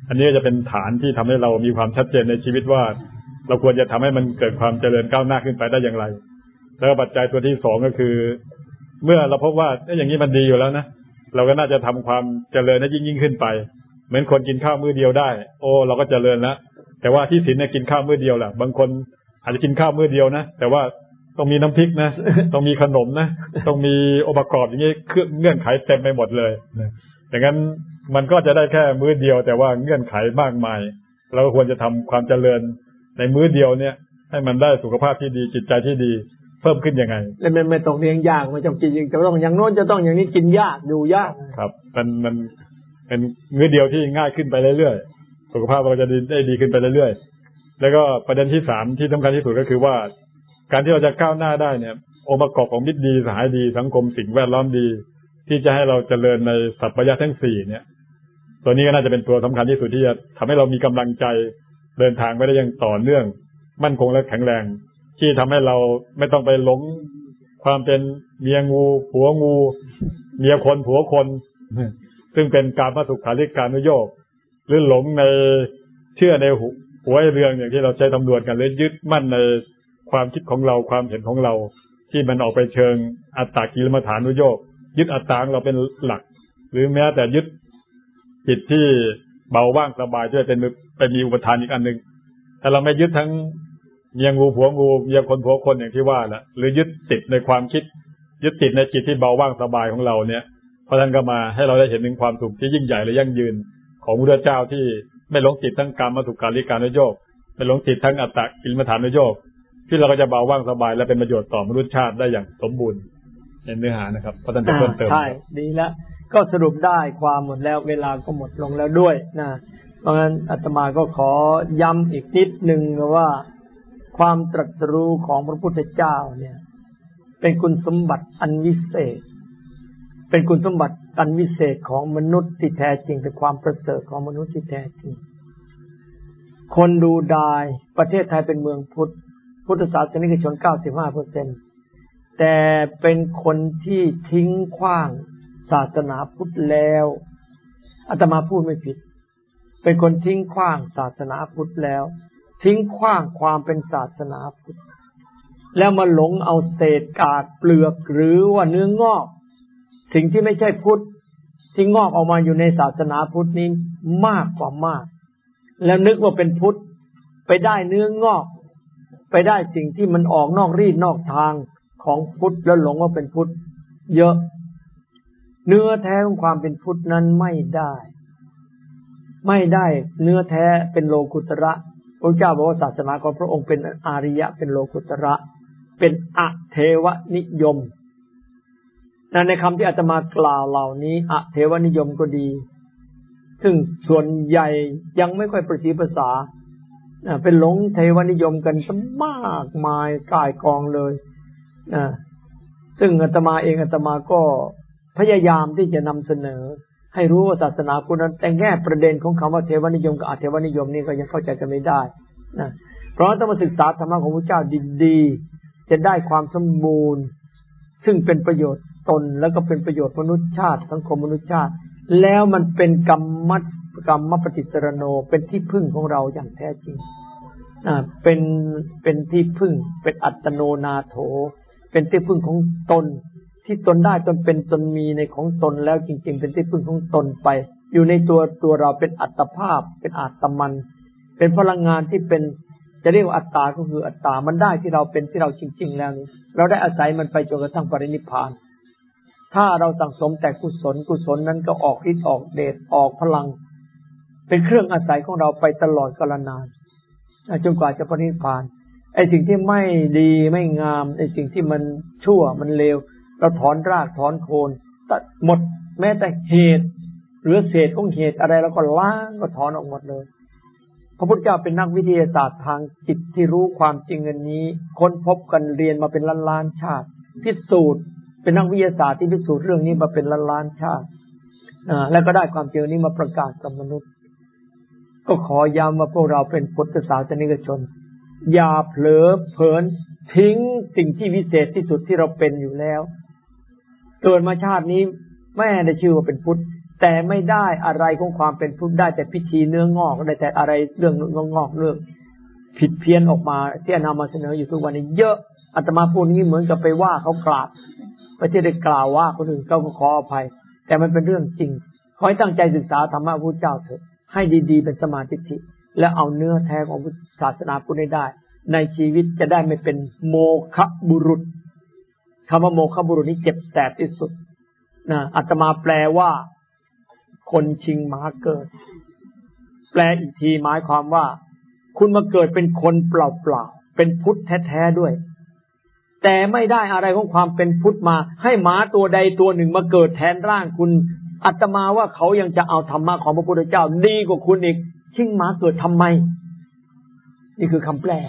อันนี้จะเป็นฐานที่ทำให้เรามีความชัดเจนในชีวิตว่าเราควรจะทำให้มันเกิดความเจริญก้าวหน้าขึ้นไปได้อย่างไรแล้วปัจจัยตัวที่สองก็คือเมื่อเราพบว่าอย่างนี้มันดีอยู่แล้วนะเราก็น่าจะทำความเจริญให้ยิ่งขึ้นไปเหมือนคนกินข้าวมื้อเดียวได้โอ้เราก็เจริญแล้วแต่ว่าที่ศีลเนี่ยกินข้าวมื้อเดียวแหละบางคนอาจจะกินข้าวมื้อเดียวนะแต่ว่าต้องมีน้ำพริกนะ ต้องมีขนมนะต้องมีองค์ประกอบอย่างนี้เครื่องเงื่อนไขเต็มไปหมดเลยอย่างนั้นมันก็จะได้แค่มื้อเดียวแต่ว่าเงื่อนไขมากมายเราก็ควรจะทำความเจริญในมื้อเดียวเนี่ยให้มันได้สุขภาพที่ดีจิตใจที่ดีเพิ่มขึ้นยังไงแล้วมันไม่ต้องเลี้ยงยากมันจำกินจะต้องอย่างโน้นจะต้องอย่างนี้กินยากอยู่ยากครับมันเป็นมื้อเดียวที่ง่ายขึ้นไปเรื่อยๆสุขภาพเราจะได้ดีขึ้นไปเรื่อยๆแล้วก็ประเด็นที่สามที่สำคัญที่สุดก็คือว่าการที่เราจะก้าวหน้าได้เนี่ยองค์ประกอบของมิตรดีสหายดีสังคมสิ่งแวดล้อมดีที่จะให้เราเจริญในสัพพยะทั้งสี่เนี่ยตัวนี้ก็น่าจะเป็นตัวสำคัญที่สุดที่จะทำให้เรามีกำลังใจเดินทางไปได้อย่างต่อเนื่องมั่นคงและแข็งแรงที่ทำให้เราไม่ต้องไปหลงความเป็นเมียงูผัวงูเมียคนผัวคนซึ่งเป็นกามสุขาริการนุโยคหรือหลงในเชื่อในหัวเรื่องอย่างที่เราใช้ตำรวจกันหรือยึดมั่นในความคิดของเราความเห็นของเราที่มันออกไปเชิงอัตตกิลมัฏฐานุโยคยึดอัตตาเราเป็นหลักหรือแม้แต่ยึดจิตที่เบาว่างสบายด้วยเป็นมีอุปทานอีกอันหนึ่งถ้าเราไม่ยึดทั้งเมียงูผัวงูเมียคนผัวคนอย่างที่ว่าแหละหรือยึดติดในความคิดยึดติดในจิตที่เบาว่างสบายของเราเนี่ยพระท่านก็มาให้เราได้เห็นถึงความสุขที่ยิ่งใหญ่และยั่งยืนของพระพุทธเจ้าที่ไม่หลงติดทั้งกามสุขาริการนุโยคไม่หลงติดทั้งอัตตกิลมัฏฐานุโยคที่เราก็จะเบาว่างสบายและเป็นประโยชน์ต่อมนุษยชาติได้อย่างสมบูรณ์ในเนื้อหานะครับพระท่านจะเพิ่มเติมใช่ดีแล้วก็สรุปได้ความหมดแล้วเวลาก็หมดลงแล้วด้วยนะเพราะงั้นอาตมาก็ขอย้ำอีกนิดนึงว่าความตรัสรู้ของพระพุทธเจ้าเนี่ยเป็นคุณสมบัติอันวิเศษเป็นคุณสมบัติอันวิเศษของมนุษย์ที่แท้จริงเป็นความประเสริฐของมนุษย์ที่แท้จริงคนดูดายประเทศไทยเป็นเมืองพุทธพุทธศาสนิกชน 95% แต่เป็นคนที่ทิ้งขว้างศาสนาพุทธแล้วอาตมาพูดไม่ผิดเป็นคนทิ้งขว้างศาสนาพุทธแล้วทิ้งขว้างความเป็นศาสนาพุทธแล้วมาหลงเอาเศษกากเปลือกหรือว่าเนื้องอกสิ่งที่ไม่ใช่พุทธที่งอกออกมาอยู่ในศาสนาพุทธนี้มากกว่ามากแล้วนึกว่าเป็นพุทธไปได้เนื้องอกไปได้สิ่งที่มันออกนอกรีดนอกทางของพุทธแล้วหลงว่าเป็นพุทธเยอะเนื้อแท้ของความเป็นพุทธนั้นไม่ได้เนื้อแท้เป็นโลกุตระพระเจ้าบอกว่าศาสนาของพระองค์เป็นอาริยะเป็นโลกุตระเป็นอเทวนิยมในคำที่อาตมากล่าวเหล่านี้อเทวนิยมก็ดีซึ่งส่วนใหญ่ยังไม่ค่อยประสีภาษาเป็นหลงเทวนิยมกันมากมายก่ายกองเลยซึ่งอาตมาเองอาตมาก็พยายามที่จะนำเสนอให้รู้ว่าศาสนาพุทธนั้นแต่แง่ประเด็นของคำว่าเทวนิยมกับอเทวนิยมนี่ก็ยังเข้าใจกันไม่ได้นะเพราะต้องมาศึกษาธรรมะของพระเจ้าดีๆจะได้ความสมบูรณ์ซึ่งเป็นประโยชน์ตนแล้วก็เป็นประโยชน์มนุษยชาติสังคมมนุษยชาติแล้วมันเป็นกรรมปฏิสรโนเป็นที่พึ่งของเราอย่างแท้จริงเป็นที่พึ่งเป็นอัตโนนาโถเป็นที่พึ่งของตนที่ตนได้ตนเป็นตนมีในของตนแล้วจริงๆเป็นที่พึ่งของตนไปอยู่ในตัวเราเป็นอัตภาพเป็นอาตมันเป็นพลังงานที่เป็นจะเรียกว่าอัตตาก็คืออัตตามันได้ที่เราเป็นที่เราจริงๆแล้วนี้เราได้อาศัยมันไปจนกระทั่งปรินิพพานถ้าเราสั่งสมแต่กุศลนั้นก็ออกฤทธิ์ออกเดชออกพลังเป็นเครื่องอาศัยของเราไปตลอดกาลนานจนกว่าจะปรินิพพานไอ้สิ่งที่ไม่ดีไม่งามไอ้สิ่งที่มันชั่วมันเลวเราถอนรากถอนโคนตัดหมดแม้แต่เหตุหรือเศษของเหตุอะไรเราก็ล้างก็ถอนออกหมดเลยพระพุทธเจ้าเป็นนักวิทยาศาสตร์ทางจิตที่รู้ความจริงอันนี้ค้นพบกันเรียนมาเป็นล้านๆชาติพิสูจน์เป็นนักวิทยาศาสตร์ที่พิสูจน์เรื่องนี้มาเป็นล้านๆชาติแล้วก็ได้ความจริงนี้มาประกาศกับมนุษย์ก็ขอย้ำว่าพวกเราเป็นพุทธศาสนิกชนอย่าเผลอเผลอทิ้งสิ่งที่วิเศษที่สุดที่เราเป็นอยู่แล้วเกิดมาชาตินี้ไม่ได้ชื่อว่าเป็นพุทธแต่ไม่ได้อะไรของความเป็นพุทธได้แต่พิธีเนื้องอกได้แต่อะไรเรื่องงอกเรื่องผิดเพี้ยนออกมาที่นำมาเสนออยู่ทุกวันนี้เยอะอาตมาพูดนี้เหมือนกับไปว่าเขากราบไม่ใช่ได้กล่าวว่าคนอื่นก็ขออภัยแต่มันเป็นเรื่องจริงขอให้ตั้งใจศึกษาธรรมะพระพุทธเจ้าเถิดให้ดีๆเป็นสมาธิทิและเอาเนื้อแท้ของศาสนาพุทธได้ในชีวิตจะได้ไม่เป็นโมฆะบุรุษคำว่าโมฆะบุรุษนี้เจ็บแสบที่สุดนะอาตมาแปลว่าคนชิงหมาเกิดแปลอีกทีหมายความว่าคุณมาเกิดเป็นคนเปล่าๆเป็นพุทธแท้ๆด้วยแต่ไม่ได้อะไรของความเป็นพุทธมาให้หมาตัวใดตัวหนึ่งมาเกิดแทนร่างคุณอาตมาว่าเขายังจะเอาธรรมะของพระพุทธเจ้าดีกว่าคุณอีกชิงหมาเกิดทำไมนี่คือคำแปล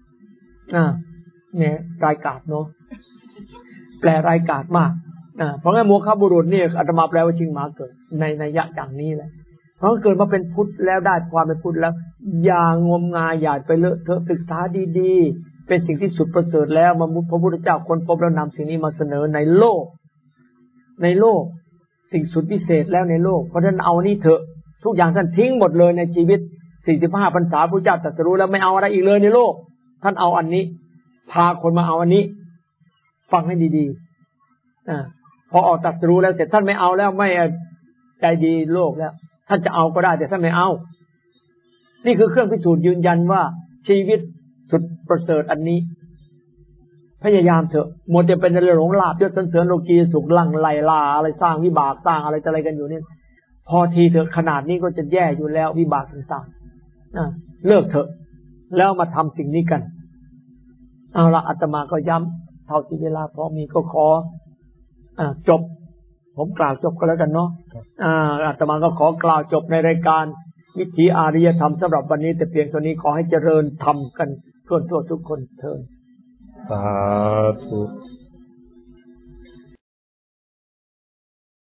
เนี่ยรายกาจเนาะแปลรายกาจมากเพราะงั้นโมฆะบุรุษนี่อาตมาแปลว่าชิงหมาเกิดในนัยยะอย่างนี้แหละเพราะเกิดมาเป็นพุทธแล้วได้ความเป็นพุทธแล้วอย่างมงายอย่าไปเลอะเทอะศึกษาดีๆเป็นสิ่งที่สุดประเสริฐแล้วพระพุทธเจ้าคนพบแล้วนำสิ่งนี้มาเสนอในโลกสิ่งสุดพิเศษแล้วในโลกเพราะฉะนั้นเอานี่เถอะทุกอย่างท่านทิ้งหมดเลยในชีวิต45 พรรษาพระเจ้าตรัสรู้แล้วไม่เอาอะไรอีกเลยในโลกท่านเอาอันนี้พาคนมาเอาอันนี้ฟังให้ดีๆพอออกตรัสรู้แล้วเสร็จท่านไม่เอาแล้วไม่ใจดีโลกแล้วท่านจะเอาก็ได้แต่ท่านไม่เอานี่คือเครื่องพิสูจน์ยืนยันว่าชีวิตสุดประเสริฐอันนี้พยายามเถอะหมดจะเป็นเรื่องหลงลาภยศสรรเสริญโลกีสุขลั่งไล่ล่าอะไรสร้างวิบากสร้างอะไรอะไรกันอยู่เนี่ยพอทีเถอะขนาดนี้ก็จะแย่อยู่แล้ววิบากต่างๆเลิกเถอะแล้วมาทำสิ่งนี้กันเอาละอาตมาก็ย้ำเท่าที่เวลาพอมีก็ขอจบผมกล่าวจบก็แล้วกันเนาะอาตมาก็ขอกล่าวจบในรายการวิถีอารยธรรมสำหรับวันนี้แต่เพียงเท่านี้ขอให้เจริญธรรมกันทั่วทุกคนเถิดสาธุ